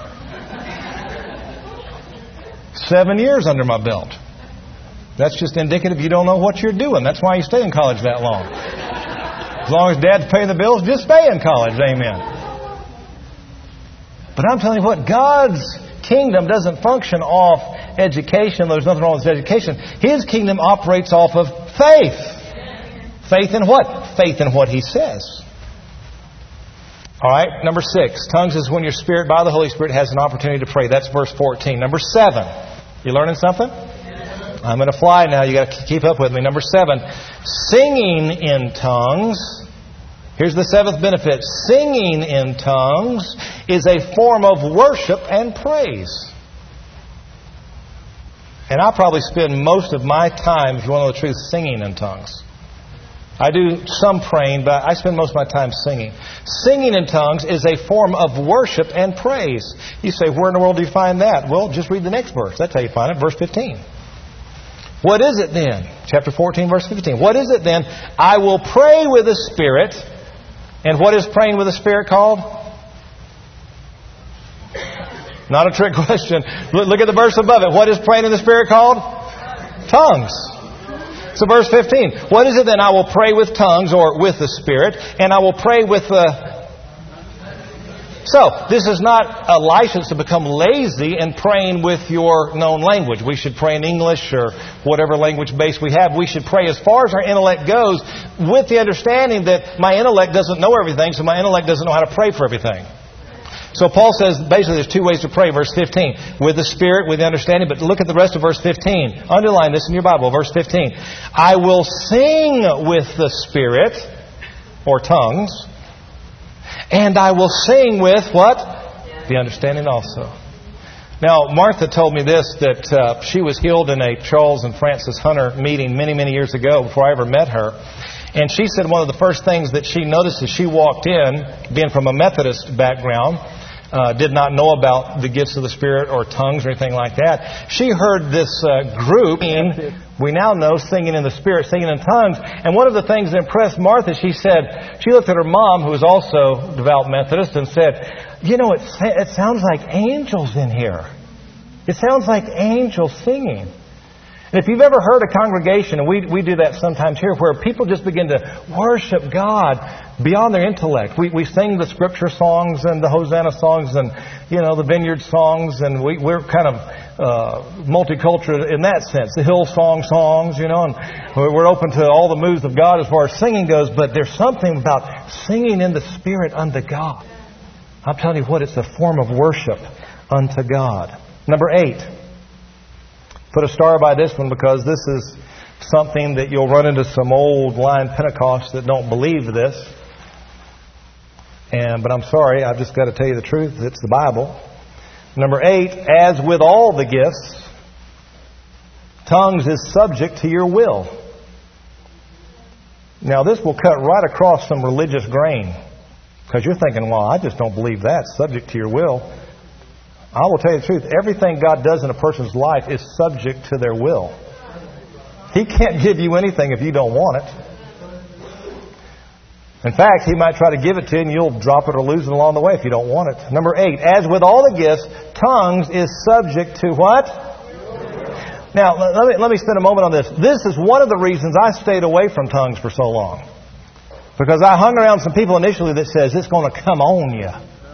7 years under my belt. That's just indicative you don't know what you're doing. That's why you stay in college that long. As long as Dad's paying the bills, just stay in college. Amen. But I'm telling you what, God's kingdom doesn't function off education. There's nothing wrong with education. His kingdom operates off of faith. Faith in what? Faith in what He says. All right, number 6. Tongues is when your spirit, by the Holy Spirit, has an opportunity to pray. That's verse 14. Number 7. You learning something? I'm going to fly now. You got to keep up with me. Number 7. Singing in tongues. Here's the 7th benefit. Singing in tongues is a form of worship and praise. And I probably spend most of my time, if you want to know the truth, singing in tongues. I do some praying, but I spend most of my time singing. Singing in tongues is a form of worship and praise. You say, where in the world do you find that? Well, just read the next verse. That's how you find it. Verse 15. What is it then? Chapter 14, verse 15. What is it then? I will pray with the Spirit. And what is praying with the Spirit called? Not a trick question. Look at the verse above it. What is praying in the Spirit called? Tongues. So verse 15, what is it then? I will pray with tongues, or with the Spirit, and I will pray with the... So, this is not a license to become lazy in praying with your known language. We should pray in English or whatever language base we have. We should pray as far as our intellect goes, with the understanding that my intellect doesn't know everything, so my intellect doesn't know how to pray for everything. So Paul says, basically, there's 2 ways to pray. Verse 15, with the Spirit, with the understanding. But look at the rest of verse 15. Underline this in your Bible. Verse 15. I will sing with the Spirit, or tongues, and I will sing with what? The understanding also. Now, Martha told me this, that she was healed in a Charles and Francis Hunter meeting many, many years ago, before I ever met her. And she said one of the first things that she noticed as she walked in, being from a Methodist background, did not know about the gifts of the Spirit or tongues or anything like that. She heard this group, we now know, singing in the Spirit, singing in tongues. And one of the things that impressed Martha, she said, she looked at her mom, who was also devout Methodist, and said, it sounds like angels in here. It sounds like angels singing. And if you've ever heard a congregation, and we do that sometimes here, where people just begin to worship God beyond their intellect. We sing the Scripture songs and the Hosanna songs and, the Vineyard songs, and we're kind of multicultural in that sense. The Hillsong songs, and we're open to all the moves of God as far as singing goes, but there's something about singing in the Spirit unto God. I'm telling you what, it's a form of worship unto God. Number 8. Put a star by this one, because this is something that you'll run into some old line Pentecosts that don't believe this. But I'm sorry, I've just got to tell you the truth. It's the Bible. Number 8, as with all the gifts, tongues is subject to your will. Now this will cut right across some religious grain, because you're thinking, well, I just don't believe that. Subject to your will. I will tell you the truth. Everything God does in a person's life is subject to their will. He can't give you anything if you don't want it. In fact, He might try to give it to you and you'll drop it or lose it along the way if you don't want it. Number 8, as with all the gifts, tongues is subject to what? Now, let me spend a moment on this. This is one of the reasons I stayed away from tongues for so long. Because I hung around some people initially that says, it's going to come on you.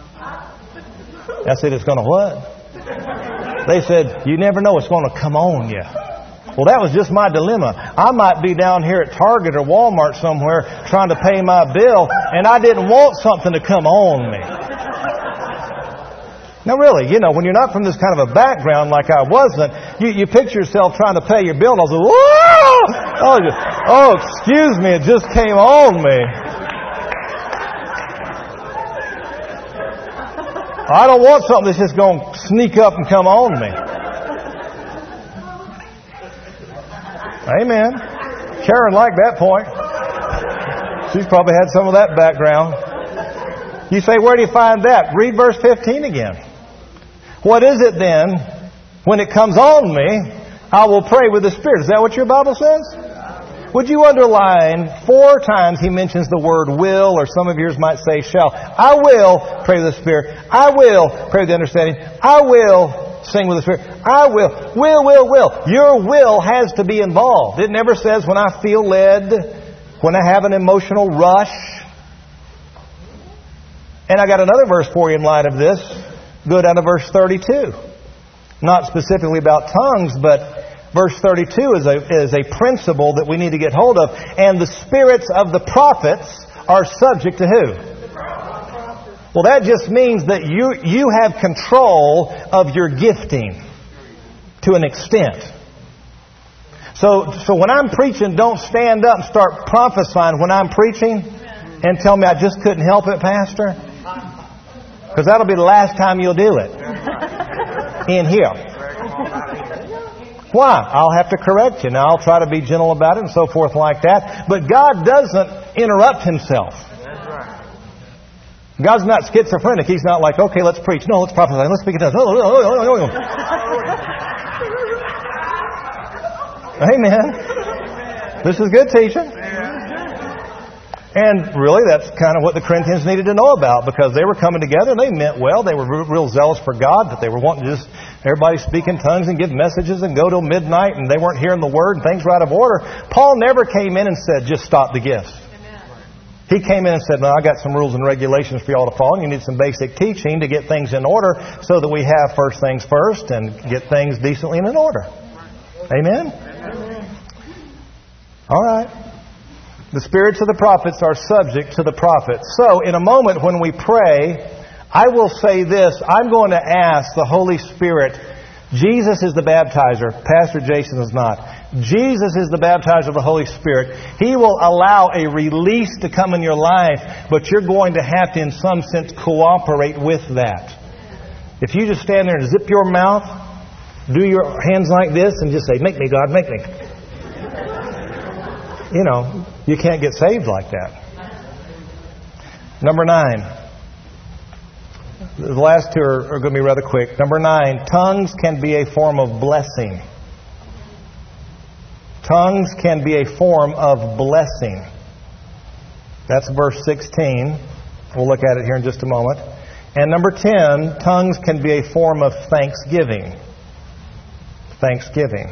I said, it's going to what? They said, you never know, it's going to come on you. Well, that was just my dilemma. I might be down here at Target or Walmart somewhere trying to pay my bill, and I didn't want something to come on me. Now really, when you're not from this kind of a background like I wasn't, you picture yourself trying to pay your bill and I was like, whoa! Oh, excuse me, it just came on me. I don't want something that's just going to sneak up and come on me. Amen. Karen liked that point. She's probably had some of that background. You say, where do you find that? Read verse 15 again. What is it then? When it comes on me, I will pray with the Spirit. Is that what your Bible says? Would you underline 4 times he mentions the word will, or some of yours might say shall. I will pray with the Spirit. I will pray with the understanding. I will sing with the Spirit. I will. Will. Your will has to be involved. It never says when I feel led, when I have an emotional rush. And I got another verse for you in light of this. Go down to verse 32. Not specifically about tongues, but verse 32 is a principle that we need to get hold of. And the spirits of the prophets are subject to who? Well, that just means that you have control of your gifting to an extent. So when I'm preaching, don't stand up and start prophesying when I'm preaching and tell me I just couldn't help it, Pastor. Because that'll be the last time you'll do it. In here. Why? I'll have to correct you. Now, I'll try to be gentle about it and so forth like that. But God doesn't interrupt Himself. God's not schizophrenic. He's not like, okay, let's preach. No, let's prophesy. Let's speak in tongues. Amen. This is good teaching. And really, that's kind of what the Corinthians needed to know about, because they were coming together and they meant well. They were real zealous for God, but they were wanting to just everybody speak in tongues and give messages and go till midnight, and they weren't hearing the word and things were out of order. Paul never came in and said, just stop the gifts. He came in and said, no, I got some rules and regulations for y'all to follow. You need some basic teaching to get things in order so that we have first things first and get things decently and in order. Amen? All right. The spirits of the prophets are subject to the prophets. So, in a moment when we pray, I will say this. I'm going to ask the Holy Spirit. Jesus is the baptizer. Pastor Jason is not. Jesus is the baptizer of the Holy Spirit. He will allow a release to come in your life, but you're going to have to, in some sense, cooperate with that. If you just stand there and zip your mouth, do your hands like this, and just say, make me, God, make me. You can't get saved like that. Number 9. The last 2 are going to be rather quick. Number 9, tongues can be a form of blessing. Tongues can be a form of blessing. That's verse 16. We'll look at it here in just a moment. And number 10, tongues can be a form of thanksgiving. Thanksgiving.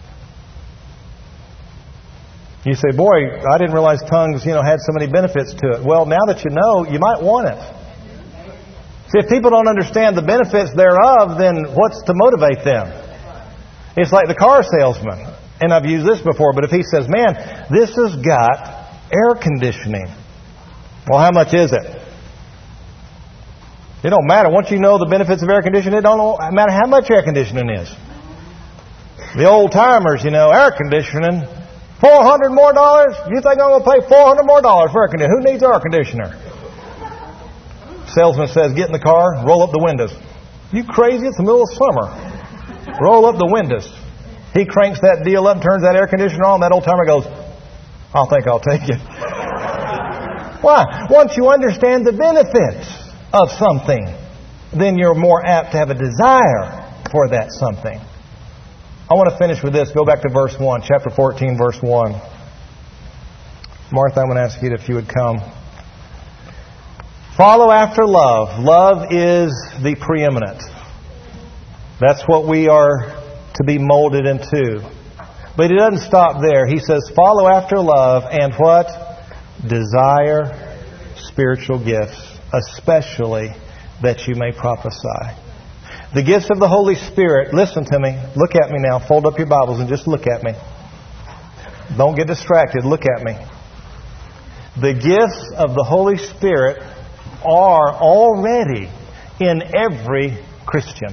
You say, boy, I didn't realize tongues, had so many benefits to it. Well, now that you know, you might want it. See, if people don't understand the benefits thereof, then what's to motivate them? It's like the car salesman. And I've used this before, but if he says, man, this has got air conditioning. Well, how much is it? It don't matter. Once you know the benefits of air conditioning, it don't matter how much air conditioning is. The old timers, air conditioning, $400 more? You think I'm going to pay $400 more for air conditioning? Who needs air conditioner? Salesman says, get in the car, roll up the windows. You crazy? It's the middle of summer. Roll up the windows. He cranks that deal up, turns that air conditioner on. That old timer goes, I think I'll take it. Why? Once you understand the benefits of something, then you're more apt to have a desire for that something. I want to finish with this. Go back to verse 1, chapter 14, verse 1. Martha, I'm going to ask you if you would come. Follow after love. Love is the preeminent. That's what we are to be molded into. But He doesn't stop there. He says, follow after love and what? Desire spiritual gifts, especially that you may prophesy. The gifts of the Holy Spirit, listen to me. Look at me now. Fold up your Bibles and just look at me. Don't get distracted. Look at me. The gifts of the Holy Spirit are already in every Christian.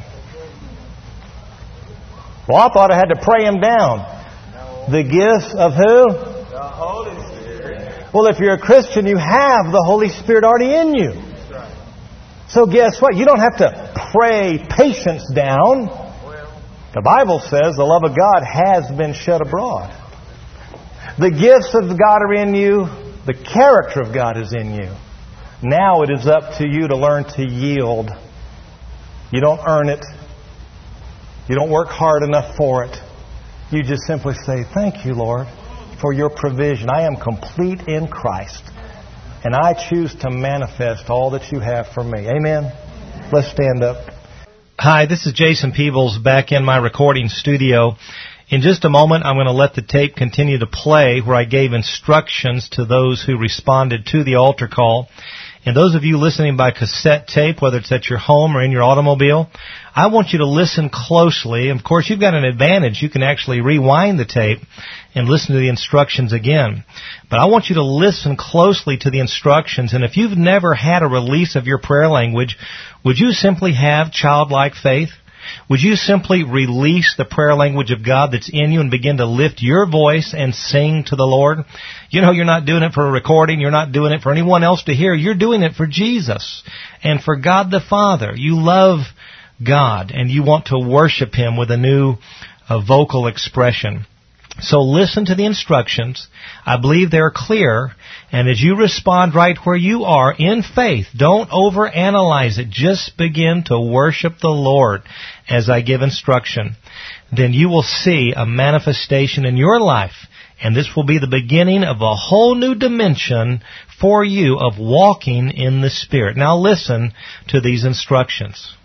Well, I thought I had to pray them down. The gifts of who? The Holy Spirit. Well, if you're a Christian, you have the Holy Spirit already in you. So guess what? You don't have to pray patience down. The Bible says the love of God has been shed abroad. The gifts of God are in you. The character of God is in you. Now it is up to you to learn to yield. You don't earn it. You don't work hard enough for it. You just simply say, thank you, Lord, for your provision. I am complete in Christ. And I choose to manifest all that you have for me. Amen? Let's stand up. Hi, this is Jason Peebles back in my recording studio. In just a moment, I'm going to let the tape continue to play where I gave instructions to those who responded to the altar call. And those of you listening by cassette tape, whether it's at your home or in your automobile, I want you to listen closely. Of course, you've got an advantage. You can actually rewind the tape and listen to the instructions again. But I want you to listen closely to the instructions. And if you've never had a release of your prayer language, would you simply have childlike faith? Would you simply release the prayer language of God that's in you and begin to lift your voice and sing to the Lord? You know, you're not doing it for a recording. You're not doing it for anyone else to hear. You're doing it for Jesus and for God the Father. You love God and you want to worship Him with a new vocal expression. So listen to the instructions. I believe they're clear. And as you respond right where you are in faith, don't overanalyze it. Just begin to worship the Lord as I give instruction. Then you will see a manifestation in your life. And this will be the beginning of a whole new dimension for you of walking in the Spirit. Now listen to these instructions.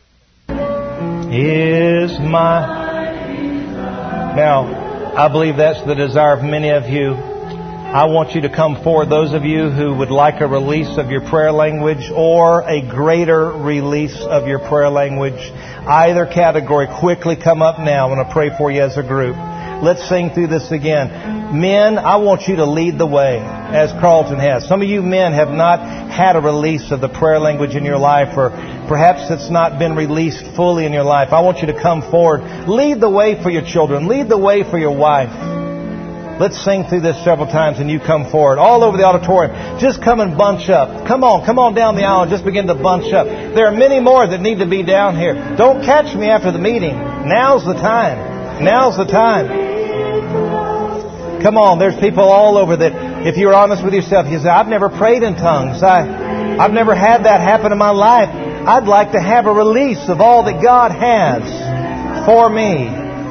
Is my... Now, I believe that's the desire of many of you. I want you to come forward, those of you who would like a release of your prayer language or a greater release of your prayer language. Either category, quickly come up now. I'm going to pray for you as a group. Let's sing through this again. Men, I want you to lead the way, as Carlton has. Some of you men have not had a release of the prayer language in your life, or perhaps it's not been released fully in your life. I want you to come forward. Lead the way for your children. Lead the way for your wife. Let's sing through this several times and you come forward. All over the auditorium. Just come and bunch up. Come on down the aisle and just begin to bunch up. There are many more that need to be down here. Don't catch me after the meeting. Now's the time. Now's the time. Come on, there's people all over that, if you're honest with yourself, you say, I've never prayed in tongues. I've never had that happen in my life. I'd like to have a release of all that God has for me.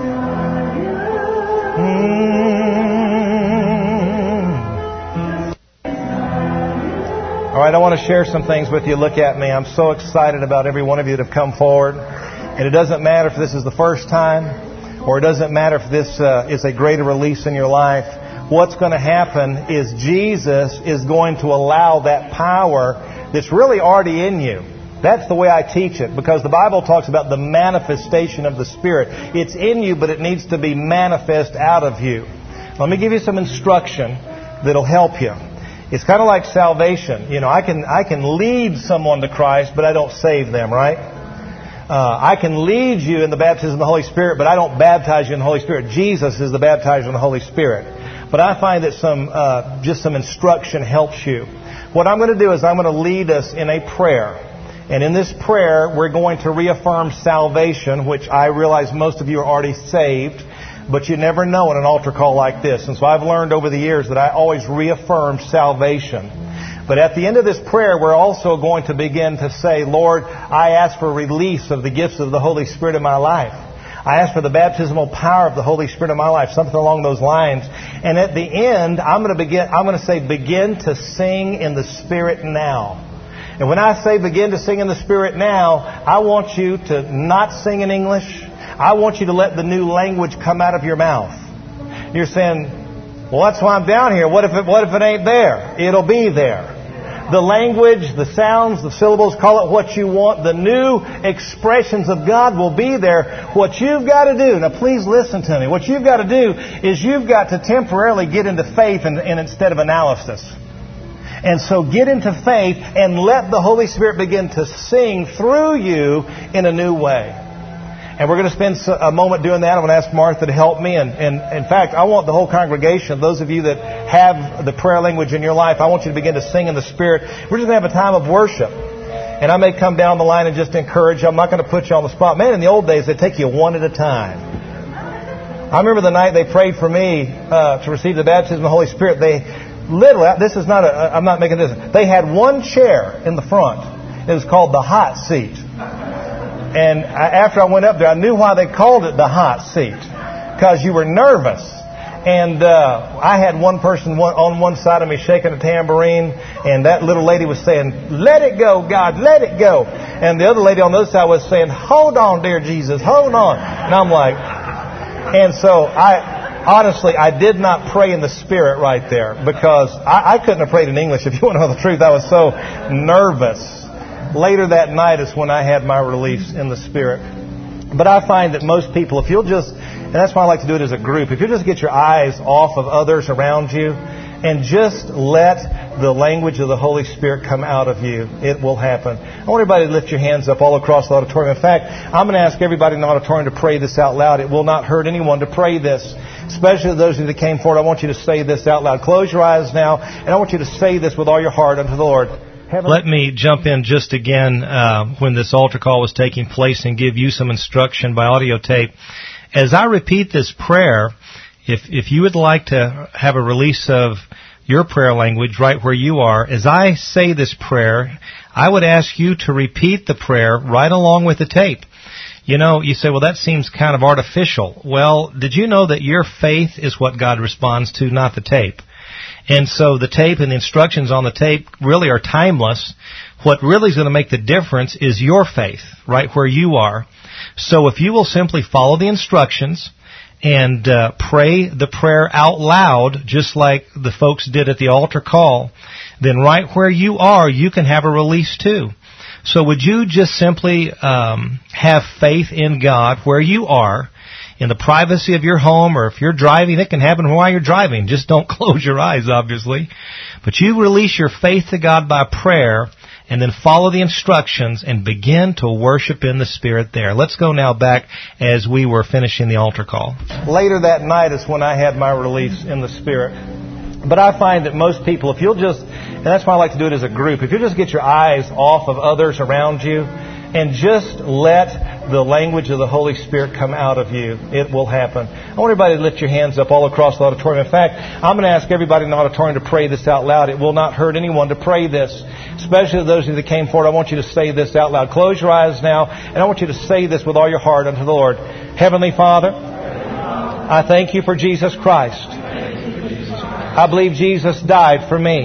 All right, I want to share some things with you. Look at me. I'm so excited about every one of you that have come forward. And it doesn't matter if this is the first time, or it doesn't matter if this is a greater release in your life. What's going to happen is Jesus is going to allow that power that's really already in you. That's the way I teach it, because the Bible talks about the manifestation of the Spirit. It's in you, but it needs to be manifest out of you. Let me give you some instruction that'll help you. It's kind of like salvation. You know, I can lead someone to Christ, but I don't save them, right? I can lead you in the baptism of the Holy Spirit, but I don't baptize you in the Holy Spirit. Jesus is the baptizer in the Holy Spirit. But I find that some instruction helps you. What I'm going to do is I'm going to lead us in a prayer. And in this prayer, we're going to reaffirm salvation, which I realize most of you are already saved, but you never know in an altar call like this. And so I've learned over the years that I always reaffirm salvation. But at the end of this prayer, we're also going to begin to say, Lord, I ask for release of the gifts of the Holy Spirit in my life. I ask for the baptismal power of the Holy Spirit in my life, something along those lines. And at the end, I'm going to say, begin to sing in the Spirit now. And when I say begin to sing in the Spirit now, I want you to not sing in English. I want you to let the new language come out of your mouth. You're saying, well, that's why I'm down here. What if it ain't there? It'll be there. The language, the sounds, the syllables, call it what you want. The new expressions of God will be there. What you've got to do, now please listen to me. What you've got to do is you've got to temporarily get into faith and instead of analysis. And so get into faith and let the Holy Spirit begin to sing through you in a new way. And we're going to spend a moment doing that. I'm going to ask Martha to help me. And in fact, I want the whole congregation, those of you that have the prayer language in your life, I want you to begin to sing in the Spirit. We're just going to have a time of worship. And I may come down the line and just encourage you. I'm not going to put you on the spot. Man, in the old days, they'd take you one at a time. I remember the night they prayed for me to receive the baptism of the Holy Spirit. They literally, I'm not making this. They had one chair in the front. It was called the hot seat. And after I went up there, I knew why they called it the hot seat. Because you were nervous. And I had one person on one side of me shaking a tambourine. And that little lady was saying, "Let it go, God, let it go." And the other lady on the other side was saying, "Hold on, dear Jesus, hold on." And I'm like... And so I did not pray in the Spirit right there. Because I couldn't have prayed in English. If you want to know the truth, I was so nervous. Later that night is when I had my release in the Spirit. But I find that most people, if you'll just, and that's why I like to do it as a group, if you'll just get your eyes off of others around you and just let the language of the Holy Spirit come out of you, it will happen. I want everybody to lift your hands up all across the auditorium. In fact, I'm going to ask everybody in the auditorium to pray this out loud. It will not hurt anyone to pray this, especially those of you that came forward. I want you to say this out loud. Close your eyes now, and I want you to say this with all your heart unto the Lord. Let me jump in just again when this altar call was taking place and give you some instruction by audio tape. As I repeat this prayer, if you would like to have a release of your prayer language right where you are, as I say this prayer, I would ask you to repeat the prayer right along with the tape. You know, you say, well, that seems kind of artificial. Well, did you know that your faith is what God responds to, not the tape? And so the tape and the instructions on the tape really are timeless. What really is going to make the difference is your faith, right where you are. So if you will simply follow the instructions and pray the prayer out loud, just like the folks did at the altar call, then right where you are, you can have a release too. So would you just simply have faith in God where you are, in the privacy of your home, or if you're driving, it can happen while you're driving. Just don't close your eyes, obviously. But you release your faith to God by prayer, and then follow the instructions and begin to worship in the Spirit there. Let's go now back as we were finishing the altar call. Later that night is when I had my release in the Spirit. But I find that most people, if you'll just, and that's why I like to do it as a group, if you'll just get your eyes off of others around you, and just let the language of the Holy Spirit come out of you, it will happen. I want everybody to lift your hands up all across the auditorium. In fact, I'm going to ask everybody in the auditorium to pray this out loud. It will not hurt anyone to pray this, especially those of you that came forward. I want you to say this out loud. Close your eyes now, and I want you to say this with all your heart unto the Lord. Heavenly Father, I thank you for Jesus Christ. I believe Jesus died for me.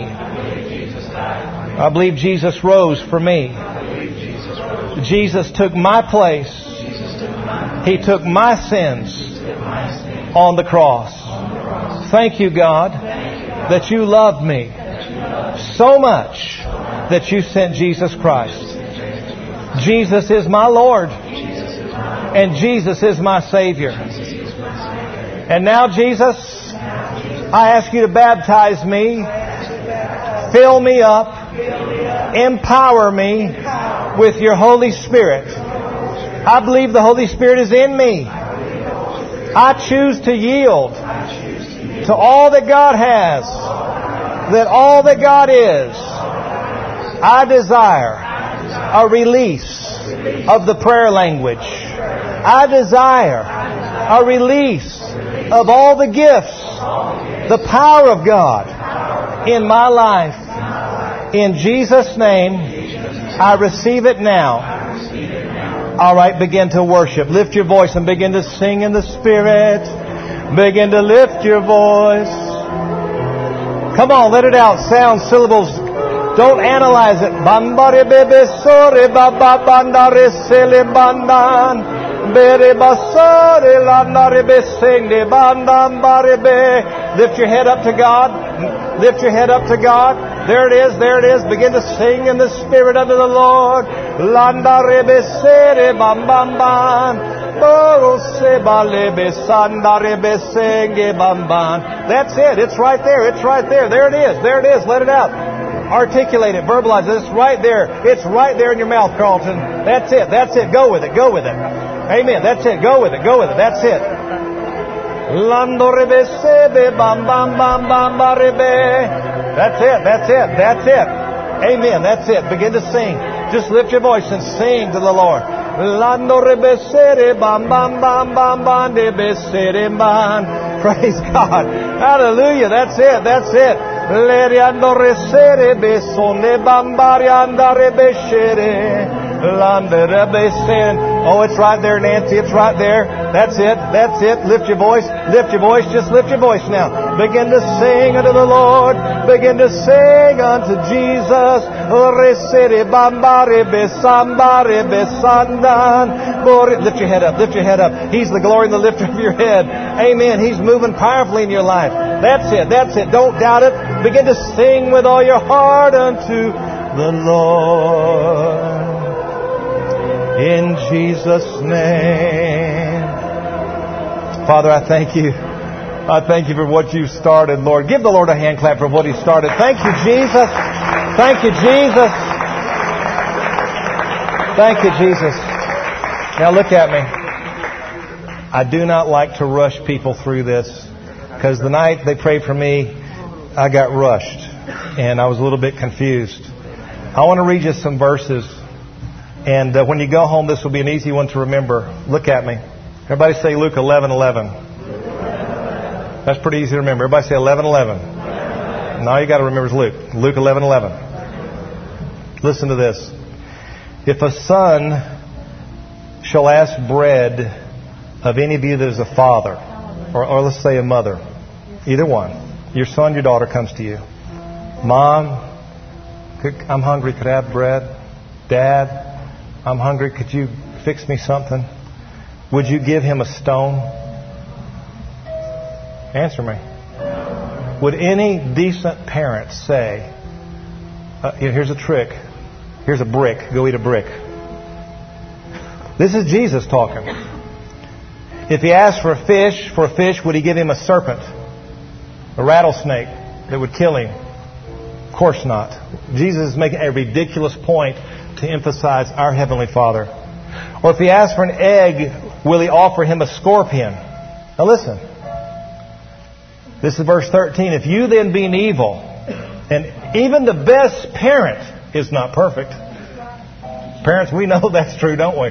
I believe Jesus rose for me. Jesus took my place. He took my sins on the cross. Thank you, God, that you loved me so much that you sent Jesus Christ. Jesus is my Lord, and Jesus is my Savior. And now, Jesus, I ask you to baptize me, fill me up, empower me with your Holy Spirit. I believe the Holy Spirit is in me. I choose to yield to all that God has, that all that God is. I desire a release of the prayer language. I desire a release of all the gifts, the power of God in my life. In Jesus' name, I receive it now. All right, begin to worship. Lift your voice and begin to sing in the Spirit. Begin to lift your voice. Come on, let it out. Sound, syllables. Don't analyze it. Lift your head up to God. Lift your head up to God. There it is, there it is. Begin to sing in the Spirit unto the Lord. That's it. It's right there. It's right there. There it is. There it is. Let it out. Articulate it. Verbalize it. It's right there. It's right there in your mouth, Carlton. That's it. That's it. Go with it. Go with it. Amen. That's it. Go with it. Go with it. That's it. That's it. That's it. That's it. Amen. That's it. Begin to sing. Just lift your voice and sing to the Lord. Praise God. Hallelujah. That's it. That's it. Oh, it's right there, Nancy. It's right there. That's it. That's it. Lift your voice. Lift your voice. Just lift your voice now. Begin to sing unto the Lord. Begin to sing unto Jesus. Lift your head up. Lift your head up. He's the glory and the lifter of your head. Amen. He's moving powerfully in your life. That's it. That's it. Don't doubt it. Begin to sing with all your heart unto the Lord. In Jesus' name. Father, I thank you. I thank you for what you've started, Lord. Give the Lord a hand clap for what He started. Thank you, Jesus. Thank you, Jesus. Thank you, Jesus. Now look at me. I do not like to rush people through this, because the night they prayed for me, I got rushed and I was a little bit confused. I want to read you some verses, and when you go home, this will be an easy one to remember. Look at me. Everybody say Luke 11:11. That's pretty easy to remember. Everybody say 11:11. Now you got to remember is Luke. Luke 11:11. Listen to this. If a son shall ask bread of any of you that is a father, or let's say a mother, either one, your son, your daughter comes to you. Mom, I'm hungry. Could I have bread? Dad, I'm hungry. Could you fix me something? Would you give him a stone? Answer me. Would any decent parent say, here's a trick. Here's a brick. Go eat a brick. This is Jesus talking. If he asked for a fish, would he give him a serpent? A rattlesnake that would kill him? Of course not. Jesus is making a ridiculous point to emphasize our Heavenly Father. Or if he asked for an egg, will he offer him a scorpion? Now listen. This is verse 13. If you then being evil, and even the best parent is not perfect. Parents, we know that's true, don't we?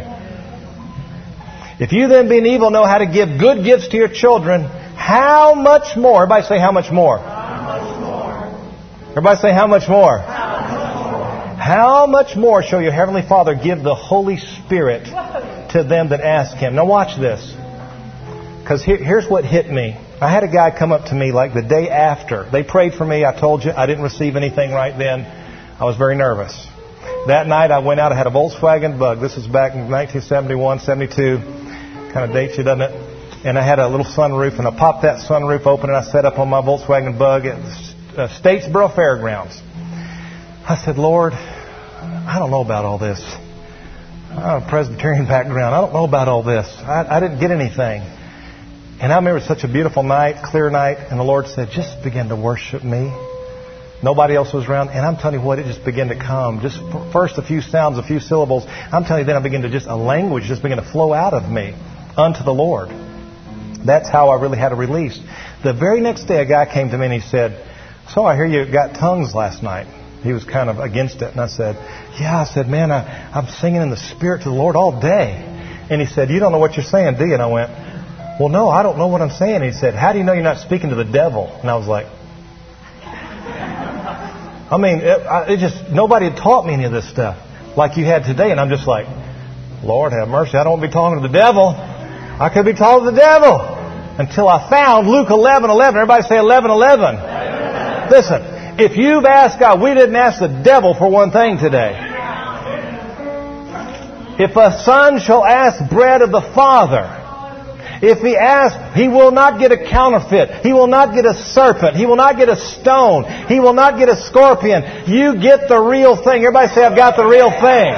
If you then being evil know how to give good gifts to your children, how much more? Everybody say how much more? How much more? Everybody say how much more? How much more? How much more shall your Heavenly Father give the Holy Spirit to them that ask Him? Now watch this. Because here's what hit me. I had a guy come up to me like the day after. They prayed for me. I told you I didn't receive anything right then. I was very nervous. That night I went out. I had a Volkswagen Bug. This was back in 1971, 72. Kind of dates you, doesn't it? And I had a little sunroof, and I popped that sunroof open, and I set up on my Volkswagen Bug at the Statesboro Fairgrounds. I said, Lord, I don't know about all this. I have a Presbyterian background. I don't know about all this. I didn't get anything. And I remember such a beautiful night, clear night, and the Lord said, just begin to worship me. Nobody else was around. And I'm telling you what, it just began to come. Just first a few sounds, a few syllables. I'm telling you, then I began to a language just began to flow out of me unto the Lord. That's how I really had a release. The very next day, a guy came to me and he said, so I hear you got tongues last night. He was kind of against it. And I said, yeah. I said, man, I'm singing in the Spirit to the Lord all day. And he said, you don't know what you're saying, do you? And I went, well, no, I don't know what I'm saying. He said, how do you know you're not speaking to the devil? And I was like, I mean, it just, nobody had taught me any of this stuff like you had today. And I'm just like, Lord have mercy, I don't want to be talking to the devil. I could be talking to the devil. Until I found Luke 11:11. Everybody say 11:11. Listen, if you've asked God, we didn't ask the devil for one thing today. If a son shall ask bread of the Father, if he asks, he will not get a counterfeit. He will not get a serpent. He will not get a stone. He will not get a scorpion. You get the real thing. Everybody say, I've got the real thing.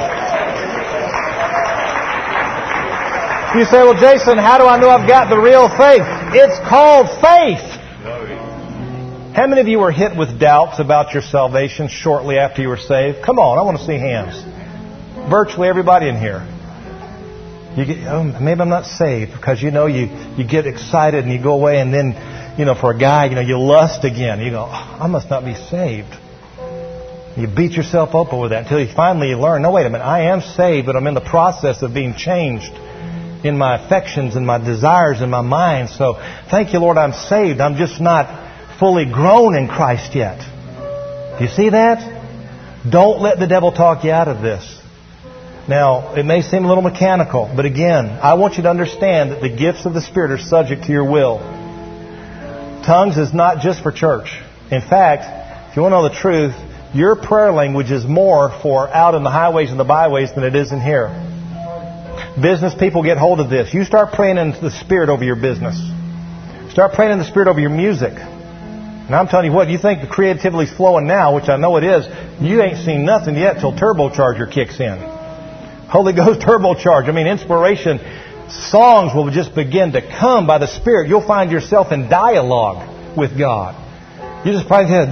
You say, well, Jason, how do I know I've got the real thing? It's called faith. How many of you were hit with doubts about your salvation shortly after you were saved? Come on, I want to see hands. Virtually everybody in here. You get, maybe I'm not saved, because you get excited and you go away, and then for a guy you lust again. You go, I must not be saved. You beat yourself up over that until you finally learn, no, wait a minute, I am saved, but I'm in the process of being changed in my affections and my desires and my mind. So thank you, Lord, I'm saved. I'm just not fully grown in Christ yet. Do you see that? Don't let the devil talk you out of this. Now, it may seem a little mechanical, but again, I want you to understand that the gifts of the Spirit are subject to your will. Tongues is not just for church. In fact, if you want to know the truth, your prayer language is more for out in the highways and the byways than it is in here. Business people, get hold of this. You start praying in the Spirit over your business. Start praying in the Spirit over your music. And I'm telling you what, you think the creativity's flowing now, which I know it is, you ain't seen nothing yet till turbocharger kicks in. Holy Ghost turbocharge. Inspiration. Songs will just begin to come by the Spirit. You'll find yourself in dialogue with God. You just probably hear, and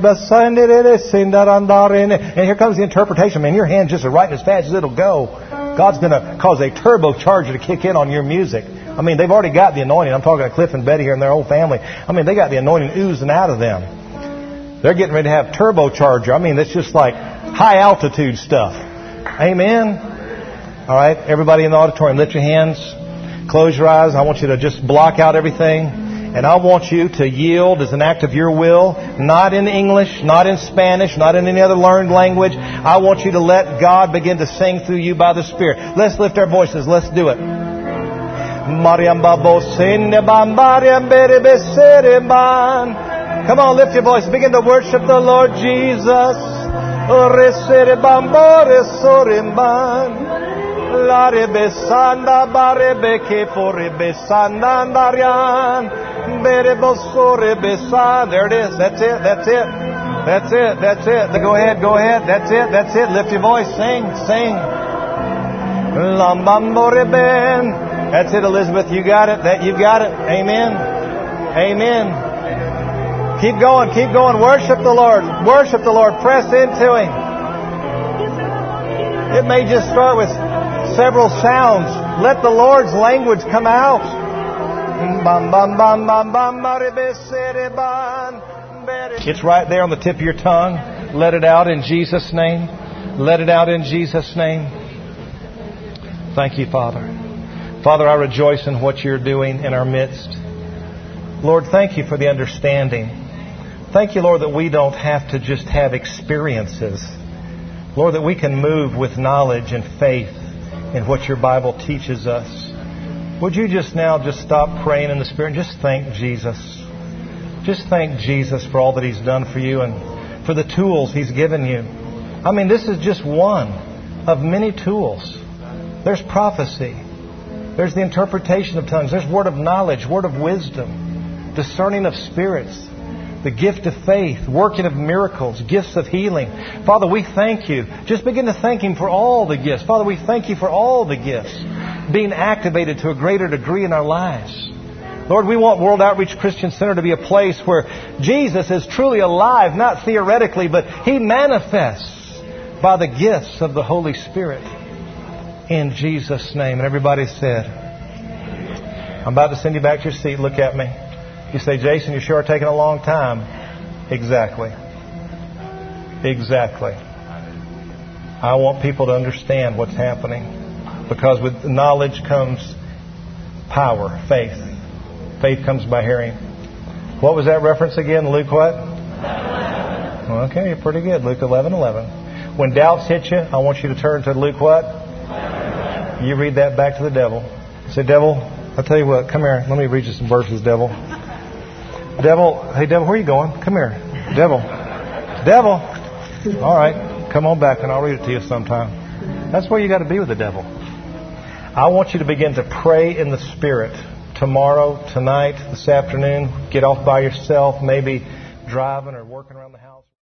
here comes the interpretation. Man, your hand just right as fast as it'll go. God's going to cause a turbocharger to kick in on your music. They've already got the anointing. I'm talking to Cliff and Betty here and their whole family. They got the anointing oozing out of them. They're getting ready to have turbocharger. It's just like high altitude stuff. Amen. All right, everybody in the auditorium, lift your hands, close your eyes. I want you to just block out everything. And I want you to yield as an act of your will, not in English, not in Spanish, not in any other learned language. I want you to let God begin to sing through you by the Spirit. Let's lift our voices. Let's do it. Come on, lift your voice. Begin to worship the Lord Jesus. La rebesanda barebeke for rebesanda narian bereboso rebesan. There it is. That's it. That's it. That's it. That's it. Go ahead. Go ahead. That's it. That's it. Lift your voice. Sing. Sing. Lambambo reben. That's it, Elizabeth. You got it. That you got it. Amen. Amen. Keep going. Keep going. Worship the Lord. Worship the Lord. Press into Him. It may just start with several sounds. Let the Lord's language come out. It's right there on the tip of your tongue. Let it out in Jesus' name. Let it out in Jesus' name. Thank you, Father. Father, I rejoice in what you're doing in our midst. Lord, thank you for the understanding. Thank you, Lord, that we don't have to just have experiences. Lord, that we can move with knowledge and faith in what your Bible teaches us. Would you just now just stop praying in the Spirit and just thank Jesus. Just thank Jesus for all that He's done for you and for the tools He's given you. This is just one of many tools. There's prophecy. There's the interpretation of tongues. There's word of knowledge, word of wisdom, discerning of spirits, the gift of faith, working of miracles, gifts of healing. Father, we thank you. Just begin to thank Him for all the gifts. Father, we thank you for all the gifts being activated to a greater degree in our lives. Lord, we want World Outreach Christian Center to be a place where Jesus is truly alive, not theoretically, but He manifests by the gifts of the Holy Spirit. In Jesus' name. And everybody said, I'm about to send you back to your seat. Look at me. You say, Jason, you sure are taking a long time. Exactly. Exactly. I want people to understand what's happening. Because with knowledge comes power, faith. Faith comes by hearing. What was that reference again? Luke what? Okay, you're pretty good. Luke 11:11. When doubts hit you, I want you to turn to Luke what? You read that back to the devil. Say, devil, I'll tell you what, come here. Let me read you some verses, devil. Devil, hey, devil, where are you going? Come here. Devil. Devil. All right. Come on back and I'll read it to you sometime. That's where you got to be with the devil. I want you to begin to pray in the Spirit tomorrow, tonight, this afternoon. Get off by yourself, maybe driving or working around the house.